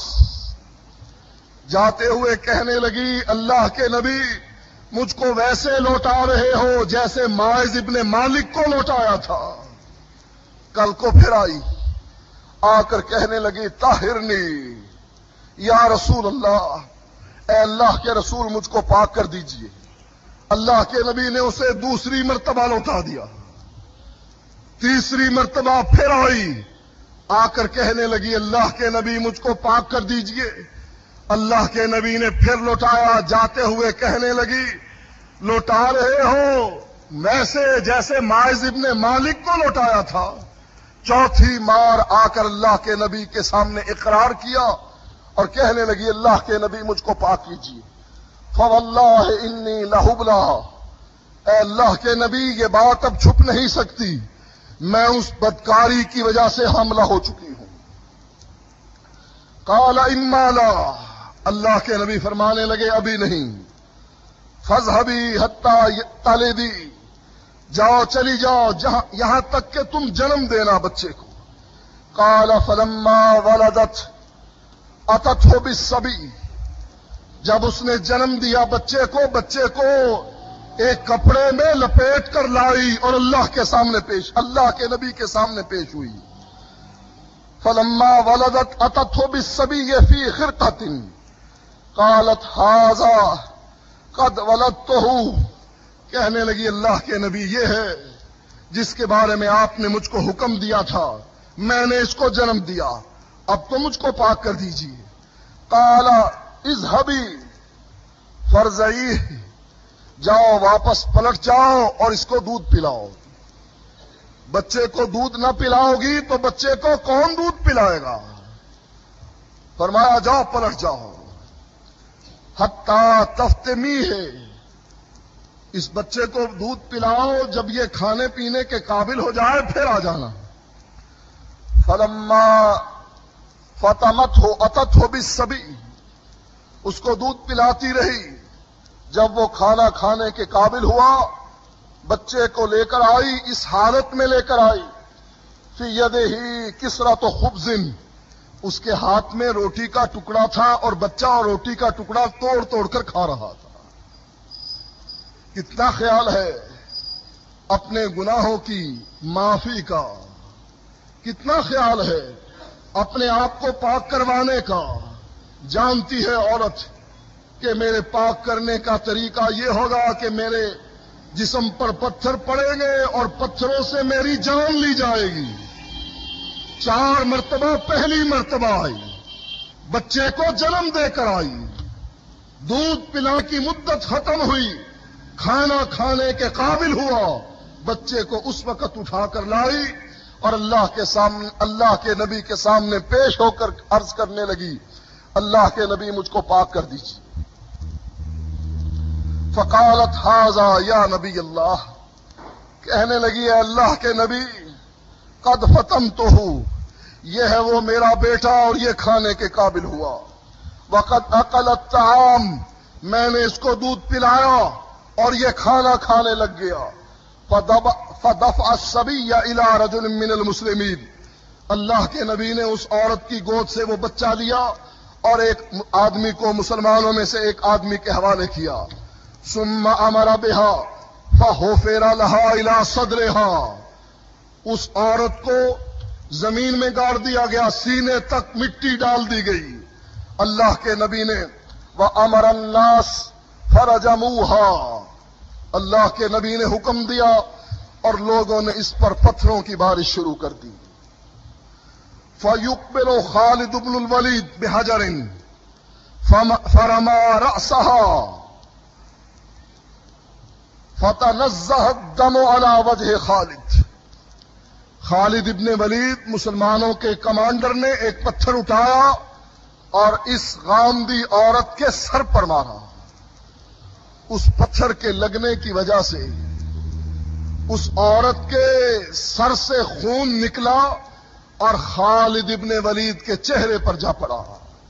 جاتے ہوئے کہنے لگی اللہ کے نبی مجھ کو ویسے لوٹا رہے ہو جیسے ماعز ابن مالک کو لوٹایا تھا. کل کو پھر آئی، آ کر کہنے لگی طاہرنی یا رسول اللہ، اے اللہ کے رسول مجھ کو پاک کر دیجئے. اللہ کے نبی نے اسے دوسری مرتبہ لوٹا دیا. تیسری مرتبہ پھر آئی، آ کر کہنے لگی اللہ کے نبی مجھ کو پاک کر دیجئے. اللہ کے نبی نے پھر لوٹایا. جاتے ہوئے کہنے لگی لوٹا رہے ہو ویسے جیسے ماعز ابن مالک کو لوٹایا تھا. چوتھی مار آ کر اللہ کے نبی کے سامنے اقرار کیا اور کہنے لگی اللہ کے نبی مجھ کو پاک کیجیے. فواللہ انی لہبلا، اے اللہ کے نبی یہ بات اب چھپ نہیں سکتی، میں اس بدکاری کی وجہ سے حاملہ ہو چکی ہوں. قال اما لا، اللہ کے نبی فرمانے لگے ابھی نہیں. فاذهبی حتی تلدی، جاؤ چلی جاؤ جہاں یہاں تک کہ تم جنم دینا بچے کو. قال فلما ولدت اتته بالصبی، جب اس نے جنم دیا بچے کو، بچے کو ایک کپڑے میں لپیٹ کر لائی اور اللہ کے سامنے پیش اللہ کے نبی کے سامنے پیش ہوئی. فلما ولدت اتته بالصبی فی خرقۃ قالت هذا قد ولدته، کہنے لگی اللہ کے نبی یہ ہے جس کے بارے میں آپ نے مجھ کو حکم دیا تھا، میں نے اس کو جنم دیا، اب تو مجھ کو پاک کر دیجیے. قال اذهبی فرضعیہ، جاؤ واپس پلٹ جاؤ اور اس کو دودھ پلاؤ. بچے کو دودھ نہ پلاؤ گی تو بچے کو کون دودھ پلائے گا؟ فرمایا جاؤ پلٹ جاؤ. حتی تفتمی ہے، اس بچے کو دودھ پلاؤ، جب یہ کھانے پینے کے قابل ہو جائے پھر آ جانا. فلما فطمت ہو اتت ہو بالصبی، اس کو دودھ پلاتی رہی، جب وہ کھانا کھانے کے قابل ہوا بچے کو لے کر آئی، اس حالت میں لے کر آئی. فی یدہ کسرۃ خبز، اس کے ہاتھ میں روٹی کا ٹکڑا تھا اور بچہ روٹی کا ٹکڑا توڑ توڑ کر کھا رہا تھا. کتنا خیال ہے اپنے گناہوں کی معافی کا، کتنا خیال ہے اپنے آپ کو پاک کروانے کا. جانتی ہے عورت کہ میرے پاک کرنے کا طریقہ یہ ہوگا کہ میرے جسم پر پتھر پڑیں گے اور پتھروں سے میری جان لی جائے گی. چار مرتبہ پہلی مرتبہ آئی، بچے کو جنم دے کر آئی، دودھ پلا کی مدت ختم ہوئی، کھانا کھانے کے قابل ہوا، بچے کو اس وقت اٹھا کر لائی اور اللہ کے سامنے اللہ کے نبی کے سامنے پیش ہو کر عرض کرنے لگی، اللہ کے نبی مجھ کو پاک کر دیجیے۔ فقالت ھذا یا نبی اللہ، کہنے لگی اے اللہ کے نبی، قد فتنتہ، یہ ہے وہ میرا بیٹا اور یہ کھانے کے قابل ہوا، وقد اکل الطعام، میں نے اس کو دودھ پلایا اور یہ کھانا کھانے لگ گیا، فدفع الصبی الی رجل من المسلمین، اللہ کے نبی نے اس عورت کی گود سے وہ بچہ لیا اور ایک آدمی کو مسلمانوں میں سے ایک آدمی کے حوالے کیا، ثم امر بها فحفر لها الی صدرها، اس عورت کو زمین میں گاڑ دیا گیا، سینے تک مٹی ڈال دی گئی۔ اللہ کے نبی نے وَأَمَرَ النَّاسَ فَرَجَمُوهَا، اللہ کے نبی نے حکم دیا اور لوگوں نے اس پر پتھروں کی بارش شروع کر دی۔ فَيُقْبِلُ خَالِدُ بْنُ الْوَلِيدِ بِحَجَرٍ فَرَمَى رَأْسَهَا فَتَنَزَّهَ الدَّمُ عَلَى وَجْهِ خَالِدٍ، خالد ابن ولید مسلمانوں کے کمانڈر نے ایک پتھر اٹھایا اور اس غامدی عورت کے سر پر مارا۔ اس پتھر کے لگنے کی وجہ سے اس عورت کے سر سے خون نکلا اور خالد ابن ولید کے چہرے پر جا پڑا۔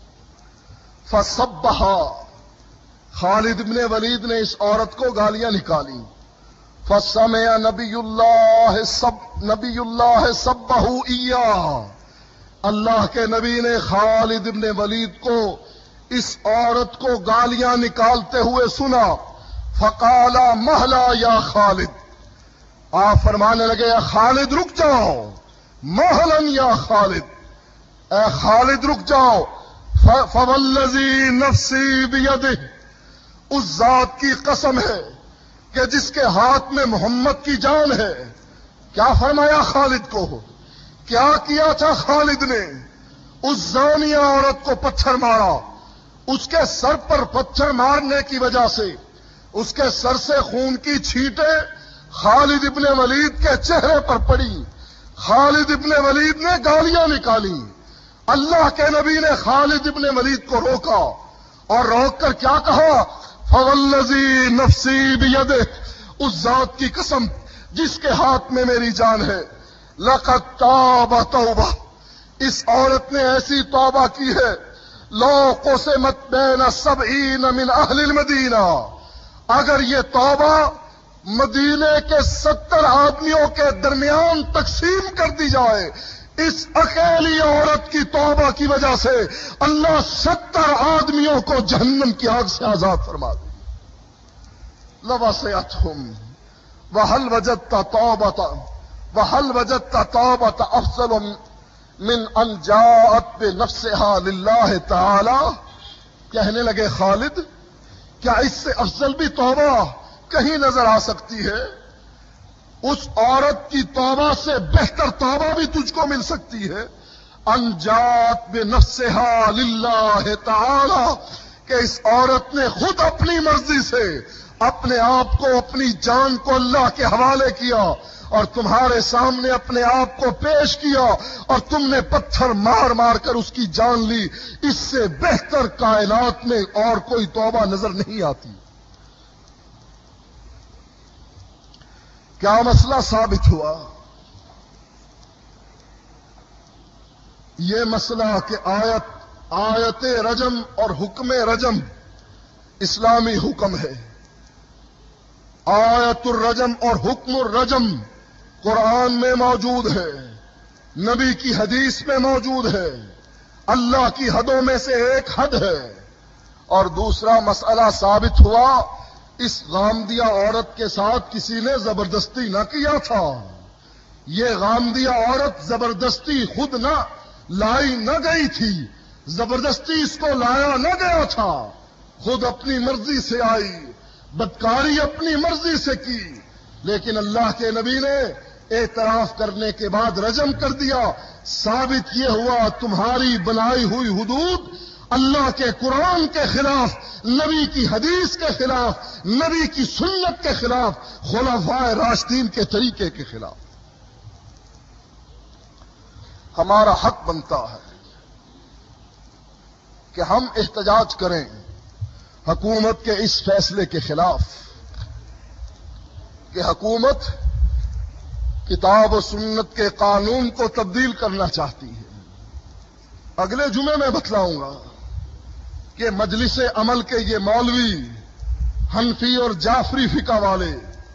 فَسَبَّهَا، خالد ابن ولید نے اس عورت کو گالیاں نکالی۔ فَسَمِعَ نبی اللہ سب نبی اللہ سَبَّهُ إِيَّاهُ، اللہ کے نبی نے خالد ابن ولید کو اس عورت کو گالیاں نکالتے ہوئے سنا۔ فقال مہلا یا خالد، آپ فرمانے لگے اے خالد رک جاؤ، مہلا یا خالد، اے خالد رک جاؤ، فوالذی نفسی بیدہ، اس ذات کی قسم ہے کہ جس کے ہاتھ میں محمد کی جان ہے۔ کیا فرمایا خالد کو؟ کیا کیا تھا خالد نے؟ اس زانیہ عورت کو پتھر مارا، اس کے سر پر پتھر مارنے کی وجہ سے اس کے سر سے خون کی چھینٹیں خالد ابن ولید کے چہرے پر پڑی۔ خالد ابن ولید نے گالیاں نکالی۔ اللہ کے نبی نے خالد ابن ولید کو روکا اور روک کر کیا کہا؟ فوالذی نفسی بیدہ، اس ذات کی قسم جس کے ہاتھ میں میری جان ہے، لقد تاب توبہ، اس عورت نے ایسی توبہ کی ہے، لو قسمت بین سبعین من اہل المدینہ، اگر یہ توبہ مدینے کے ستر آدمیوں کے درمیان تقسیم کر دی جائے، اس اکیلی عورت کی توبہ کی وجہ سے اللہ ستر آدمیوں کو جہنم کی آگ سے آزاد فرما دے۔ لوسعتہم وہل وجدت توبۃ وہل وجدت توبۃ افضل من ان جاءت بنفسها للہ تعالی، کہنے لگے خالد کیا اس سے افضل بھی توبہ کہیں نظر آ سکتی ہے؟ اس عورت کی توبہ سے بہتر توبہ بھی تجھ کو مل سکتی ہے۔ ان جاءت بنفسها للہ تعالی، کہ اس عورت نے خود اپنی مرضی سے اپنے آپ کو، اپنی جان کو اللہ کے حوالے کیا اور تمہارے سامنے اپنے آپ کو پیش کیا اور تم نے پتھر مار مار کر اس کی جان لی۔ اس سے بہتر کائنات میں اور کوئی توبہ نظر نہیں آتی۔ کیا مسئلہ ثابت ہوا؟ یہ مسئلہ کہ آیت آیت رجم اور حکم رجم اسلامی حکم ہے۔ آیت الرجم اور حکم الرجم قرآن میں موجود ہے، نبی کی حدیث میں موجود ہے، اللہ کی حدوں میں سے ایک حد ہے۔ اور دوسرا مسئلہ ثابت ہوا، اس غامدیہ عورت کے ساتھ کسی نے زبردستی نہ کیا تھا۔ یہ غامدیہ عورت زبردستی خود نہ لائی نہ گئی تھی، زبردستی اس کو لایا نہ گیا تھا، خود اپنی مرضی سے آئی، بدکاری اپنی مرضی سے کی، لیکن اللہ کے نبی نے اعتراف کرنے کے بعد رجم کر دیا۔ ثابت یہ ہوا تمہاری بنائی ہوئی حدود اللہ کے قرآن کے خلاف، نبی کی حدیث کے خلاف، نبی کی سنت کے خلاف، خلفائے راشدین کے طریقے کے خلاف۔ ہمارا حق بنتا ہے کہ ہم احتجاج کریں حکومت کے اس فیصلے کے خلاف کہ حکومت کتاب و سنت کے قانون کو تبدیل کرنا چاہتی ہے۔ اگلے جمعے میں بتلاؤں گا کہ مجلس عمل کے یہ مولوی حنفی اور جعفری فقہ والے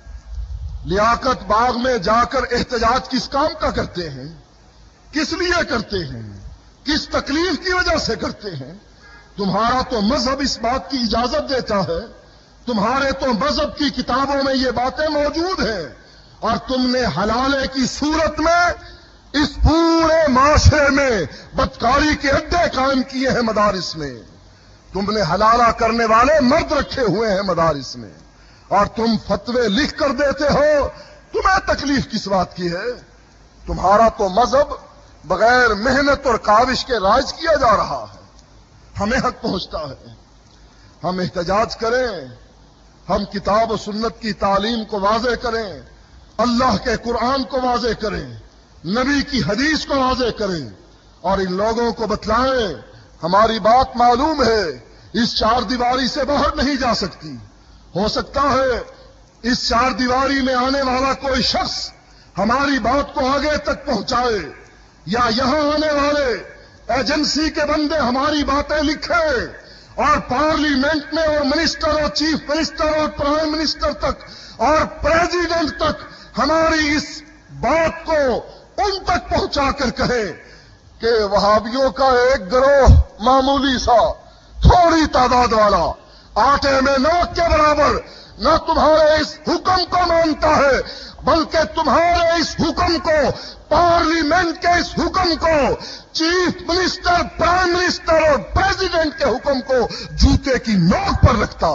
لیاقت باغ میں جا کر احتجاج کس کام کا کرتے ہیں، کس لیے کرتے ہیں، کس تکلیف کی وجہ سے کرتے ہیں؟ تمہارا تو مذہب اس بات کی اجازت دیتا ہے، تمہارے تو مذہب کی کتابوں میں یہ باتیں موجود ہیں، اور تم نے حلالے کی صورت میں اس پورے معاشرے میں بدکاری کے اڈے قائم کیے ہیں۔ مدارس میں تم نے حلالہ کرنے والے مرد رکھے ہوئے ہیں مدارس میں، اور تم فتوے لکھ کر دیتے ہو۔ تمہیں تکلیف کس بات کی ہے؟ تمہارا تو مذہب بغیر محنت اور کاوش کے رائج کیا جا رہا ہے۔ ہمیں حق پہنچتا ہے، ہم احتجاج کریں، ہم کتاب و سنت کی تعلیم کو واضح کریں، اللہ کے قرآن کو واضح کریں، نبی کی حدیث کو واضح کریں، اور ان لوگوں کو بتلائیں ہماری بات معلوم ہے، اس چار دیواری سے باہر نہیں جا سکتی۔ ہو سکتا ہے اس چار دیواری میں آنے والا کوئی شخص ہماری بات کو آگے تک پہنچائے، یا یہاں آنے والے ایجنسی کے بندے ہماری باتیں لکھیں اور پارلیمنٹ میں اور منسٹر اور چیف منسٹر اور پرائم منسٹر تک اور پریزیڈنٹ تک ہماری اس بات کو ان تک پہنچا کر کہے کہ وہابیوں کا ایک گروہ معمولی سا تھوڑی تعداد والا آٹے میں نمک کے برابر نہ تمہارے اس حکم کو مانتا ہے، بلکہ تمہارے اس حکم کو، پارلیمنٹ کے اس حکم کو، چیف منسٹر، پرائم منسٹر اور پریزیڈنٹ کے حکم کو جوتے کی نوک پر رکھتا۔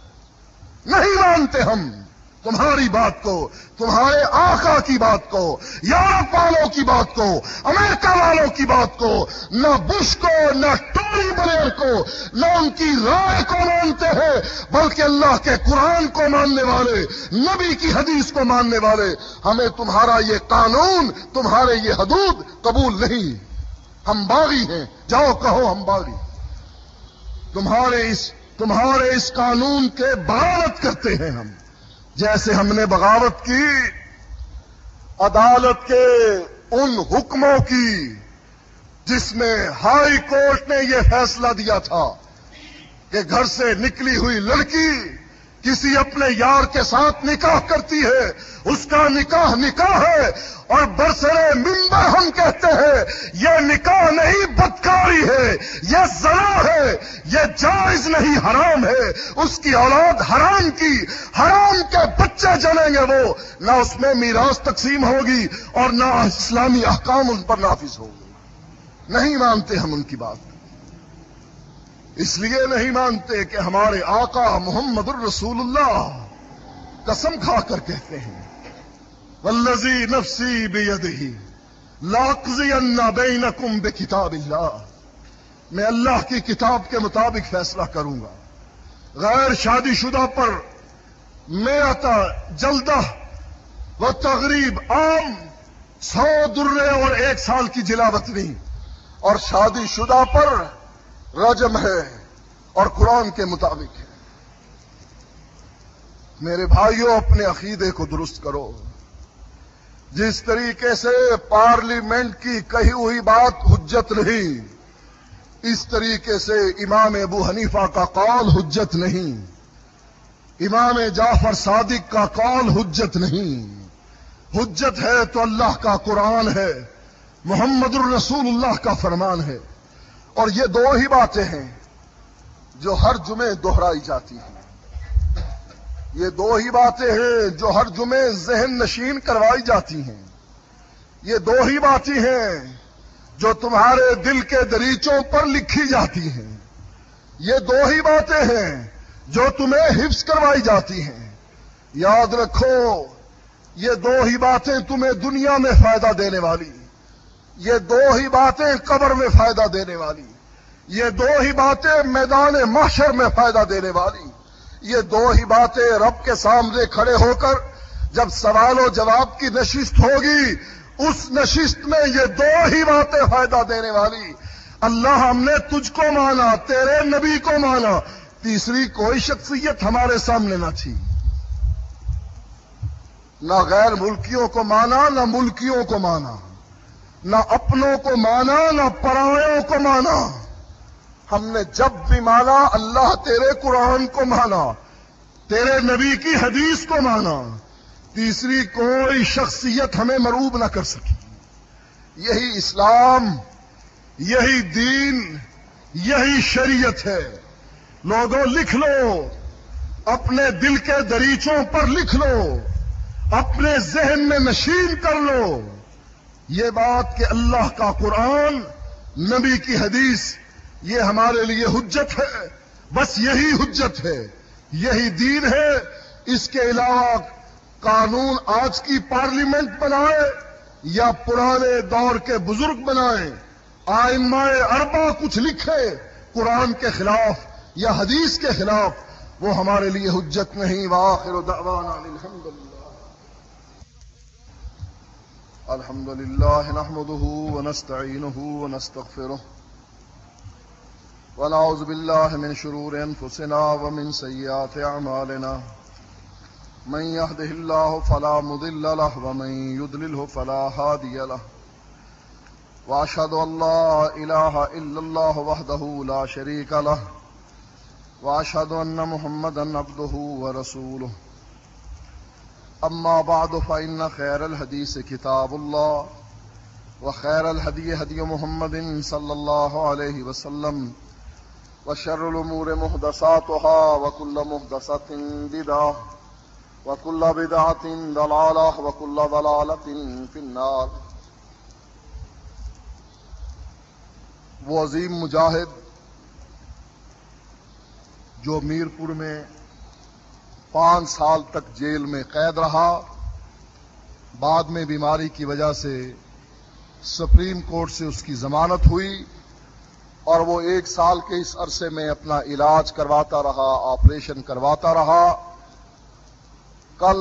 نہیں مانتے ہم تمہاری بات کو، تمہارے آقا کی بات کو، یورپ والوں کی بات کو، امریکہ والوں کی بات کو، نہ بش کو، نہ ٹونی بلیئر کو، نہ ان کی رائے کو مانتے ہیں، بلکہ اللہ کے قرآن کو ماننے والے، نبی کی حدیث کو ماننے والے۔ ہمیں تمہارا یہ قانون، تمہارے یہ حدود قبول نہیں۔ ہم باغی ہیں، جاؤ کہو ہم باغی۔ تمہارے اس تمہارے اس قانون کے بغاوت کرتے ہیں ہم، جیسے ہم نے بغاوت کی عدالت کے ان حکموں کی جس میں ہائی کورٹ نے یہ فیصلہ دیا تھا کہ گھر سے نکلی ہوئی لڑکی کسی اپنے یار کے ساتھ نکاح کرتی ہے، اس کا نکاح نکاح ہے، اور برسرے منبر ہم کہتے ہیں یہ نکاح نہیں بدکاری ہے، یہ زنا ہے، یہ جائز نہیں حرام ہے، اس کی اولاد حرام کی، حرام کے بچے جنیں گے وہ، نہ اس میں میراث تقسیم ہوگی اور نہ اسلامی احکام ان پر نافذ ہوگی۔ نہیں مانتے ہم ان کی بات، اس لیے نہیں مانتے کہ ہمارے آقا محمد الرسول اللہ قسم کھا کر کہتے ہیں والذی نفسی بیدہ لاقضین بینکم بکتاب اللہ، میں اللہ کی کتاب کے مطابق فیصلہ کروں گا۔ غیر شادی شدہ پر میعۃ جلدہ و تغریب عام، سو درے اور ایک سال کی جلا وطنی، اور شادی شدہ پر رجم ہے اور قرآن کے مطابق ہے۔ میرے بھائیوں، اپنے عقیدے کو درست کرو۔ جس طریقے سے پارلیمنٹ کی کہی ہوئی بات حجت نہیں، اس طریقے سے امام ابو حنیفہ کا قول حجت نہیں، امام جعفر صادق کا قول حجت نہیں۔ حجت ہے تو اللہ کا قرآن ہے، محمد الرسول اللہ کا فرمان ہے، اور یہ دو ہی باتیں ہیں جو ہر جمعے دہرائی جاتی ہیں۔ یہ دو ہی باتیں ہیں جو ہر جمعے ذہن نشین کروائی جاتی ہیں۔ یہ دو ہی باتیں ہیں جو تمہارے دل کے دریچوں پر لکھی جاتی ہیں۔ یہ دو ہی باتیں ہیں جو تمہیں حفظ کروائی جاتی ہیں۔ یاد رکھو، یہ دو ہی باتیں تمہیں دنیا میں فائدہ دینے والی، یہ دو ہی باتیں قبر میں فائدہ دینے والی، یہ دو ہی باتیں میدان محشر میں فائدہ دینے والی، یہ دو ہی باتیں رب کے سامنے کھڑے ہو کر جب سوال و جواب کی نشست ہوگی اس نشست میں یہ دو ہی باتیں فائدہ دینے والی، اللہ ہم نے تجھ کو مانا، تیرے نبی کو مانا، تیسری کوئی شخصیت ہمارے سامنے نہ تھی، نہ غیر ملکیوں کو مانا، نہ ملکیوں کو مانا، نہ اپنوں کو مانا، نہ پرائوں کو مانا۔ ہم نے جب بھی مانا اللہ تیرے قرآن کو مانا، تیرے نبی کی حدیث کو مانا، تیسری کوئی شخصیت ہمیں مروب نہ کر سکی۔ یہی اسلام، یہی دین، یہی شریعت ہے۔ لوگوں لکھ لو، اپنے دل کے دریچوں پر لکھ لو، اپنے ذہن میں نشین کر لو یہ بات کہ اللہ کا قرآن، نبی کی حدیث، یہ ہمارے لیے حجت ہے، بس یہی حجت ہے، یہی دین ہے۔ اس کے علاوہ قانون آج کی پارلیمنٹ بنائے یا پرانے دور کے بزرگ بنائیں، آئمہ اربعہ کچھ لکھے قرآن کے خلاف یا حدیث کے خلاف، وہ ہمارے لیے حجت نہیں۔ وآخر دعوانا الحمد للہ الحمد للہ نحمده ونستعینه ونستغفره ونعوذ بالله من شرور انفسنا ومن سيئات اعمالنا، من يهده الله فلا مضل له ومن يضلله فلا هادي له، واشهد ان لا اله الا الله وحده لا شريك له، واشهد ان محمدا عبده ورسوله، اما بعد فان خير الحديث كتاب الله، وخير الهدي هدي محمد صلى الله عليه وسلم، وشر الامور محدثاتها وكل محدثة بدعة وكل بدعة ضلالة وكل ضلالة في النار۔ وہ عظیم مجاہد جو میرپور میں پانچ سال تک جیل میں قید رہا، بعد میں بیماری کی وجہ سے سپریم کورٹ سے اس کی ضمانت ہوئی اور وہ ایک سال کے اس عرصے میں اپنا علاج کرواتا رہا، آپریشن کرواتا رہا۔ کل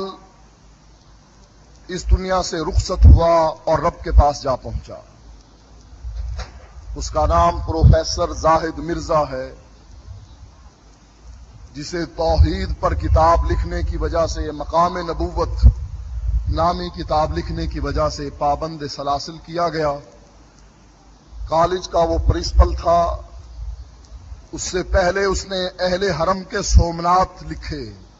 اس دنیا سے رخصت ہوا اور رب کے پاس جا پہنچا۔ اس کا نام پروفیسر زاہد مرزا ہے، جسے توحید پر کتاب لکھنے کی وجہ سے، مقام نبوت نامی کتاب لکھنے کی وجہ سے پابند سلاسل کیا گیا۔ کالج کا وہ پرنسپل تھا۔ اس سے پہلے اس نے اہل حرم کے سومناتھ لکھے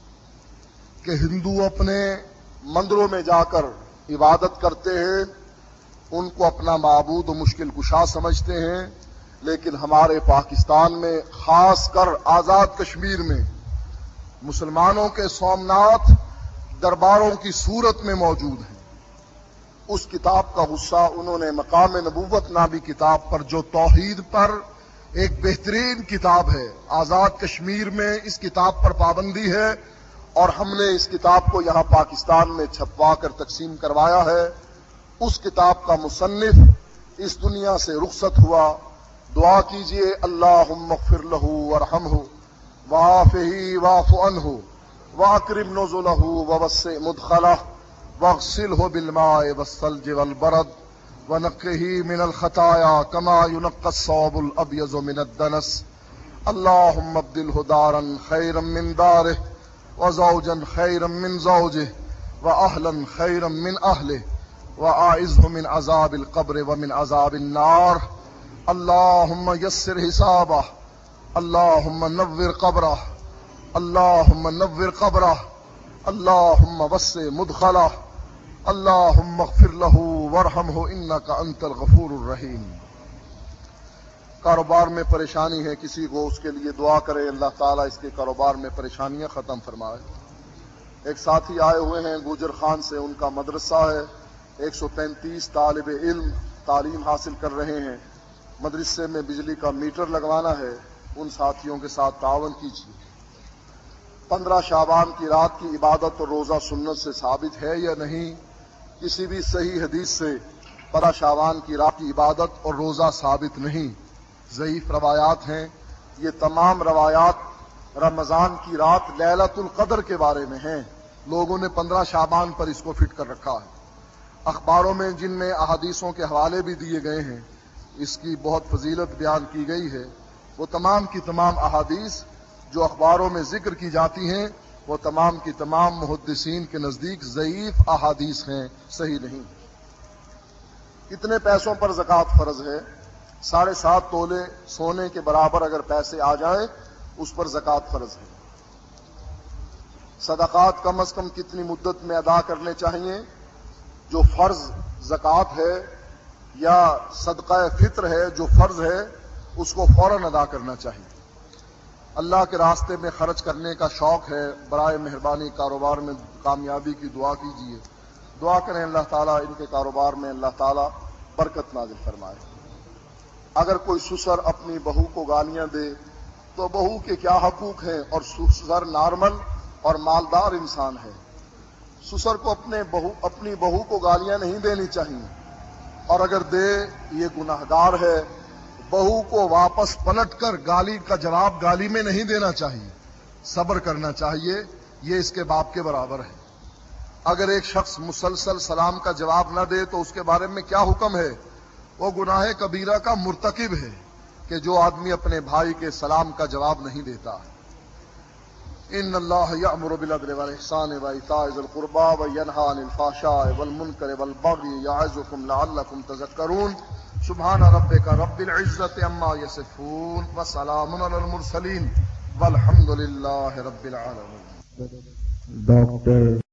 کہ ہندو اپنے مندروں میں جا کر عبادت کرتے ہیں، ان کو اپنا معبود و مشکل کشا سمجھتے ہیں، لیکن ہمارے پاکستان میں، خاص کر آزاد کشمیر میں، مسلمانوں کے سومناتھ درباروں کی صورت میں موجود ہیں۔ اس کتاب کا غصہ انہوں نے مقام نبوت نامی کتاب پر، جو توحید پر ایک بہترین کتاب ہے، آزاد کشمیر میں اس کتاب پر پابندی ہے اور ہم نے اس کتاب کو یہاں پاکستان میں چھپوا کر تقسیم کروایا ہے۔ اس کتاب کا مصنف اس دنیا سے رخصت ہوا۔ دعا کیجئے اللہم اغفر لہ وارحمہ وعافہ واعف عنہ واکرم نزلہ ووسع مدخلہ واغسلہ بالماء والثلج والبرد ونقہ من الخطایا کما ینقى الثوب الابیض من الدنس، اللہم ابدلہ دارا خیرا من دارہ وزوجا خیرا من زوجہ واہلا خیرا من اہلہ واعذہ من عذاب القبر ومن عذاب النار، اللہم یسر حسابہ، اللہم نور قبرہ، اللہم نور قبرہ، اللہم وسع مدخلہ، اللہم اغفر لہ وارحمہ انک انت الغفور الرحیم۔ کاروبار میں پریشانی ہے کسی کو، اس کے لیے دعا کرے، اللہ تعالیٰ اس کے کاروبار میں پریشانیاں ختم فرمائے۔ ایک ساتھی آئے ہوئے ہیں گوجر خان سے، ان کا مدرسہ ہے، ایک سو پینتیس طالب علم تعلیم حاصل کر رہے ہیں، مدرسے میں بجلی کا میٹر لگوانا ہے، ان ساتھیوں کے ساتھ تعاون کیجیے۔ پندرہ شعبان کی رات کی عبادت اور روزہ سنت سے ثابت ہے یا نہیں؟ کسی بھی صحیح حدیث سے پندرہ شعبان کی رات کی عبادت اور روزہ ثابت نہیں، ضعیف روایات ہیں۔ یہ تمام روایات رمضان کی رات لیلۃ القدر کے بارے میں ہیں، لوگوں نے پندرہ شعبان پر اس کو فٹ کر رکھا ہے۔ اخباروں میں جن میں احادیثوں کے حوالے بھی دیے گئے ہیں، اس کی بہت فضیلت بیان کی گئی ہے، وہ تمام کی تمام احادیث جو اخباروں میں ذکر کی جاتی ہیں وہ تمام کی تمام محدثین کے نزدیک ضعیف احادیث ہیں، صحیح نہیں۔ کتنے پیسوں پر زکوٰۃ فرض ہے؟ ساڑھے سات تولے سونے کے برابر اگر پیسے آ جائیں اس پر زکوٰۃ فرض ہے۔ صدقات کم از کم کتنی مدت میں ادا کرنے چاہیے؟ جو فرض زکوٰۃ ہے یا صدقہ فطر ہے جو فرض ہے اس کو فوراً ادا کرنا چاہیے۔ اللہ کے راستے میں خرچ کرنے کا شوق ہے، برائے مہربانی کاروبار میں کامیابی کی دعا کیجیے، دعا کریں اللہ تعالیٰ ان کے کاروبار میں اللہ تعالیٰ برکت نازل فرمائے۔ اگر کوئی سسر اپنی بہو کو گالیاں دے تو بہو کے کیا حقوق ہیں، اور سسر نارمل اور مالدار انسان ہے، سسر کو اپنے بہو اپنی بہو کو گالیاں نہیں دینی چاہیے، اور اگر دے یہ گناہگار ہے۔ بہو کو واپس پلٹ کر گالی کا جواب گالی میں نہیں دینا چاہیے، صبر کرنا چاہیے، یہ اس کے باپ کے برابر ہے۔ اگر ایک شخص مسلسل سلام کا جواب نہ دے تو اس کے بارے میں کیا حکم ہے؟ وہ گناہ کبیرہ کا مرتکب ہے کہ جو آدمی اپنے بھائی کے سلام کا جواب نہیں دیتا۔ ان اللہ یأمر بالعدل والإحسان وإیتاء ذی القربى وینہی عن الفحشاء والمنکر والبغی یعظکم لعلکم تذکرون۔ سبحان ربک رب العزة عما یصفون وسلام علی المرسلین والحمد للہ رب العالمین۔ ڈاکٹر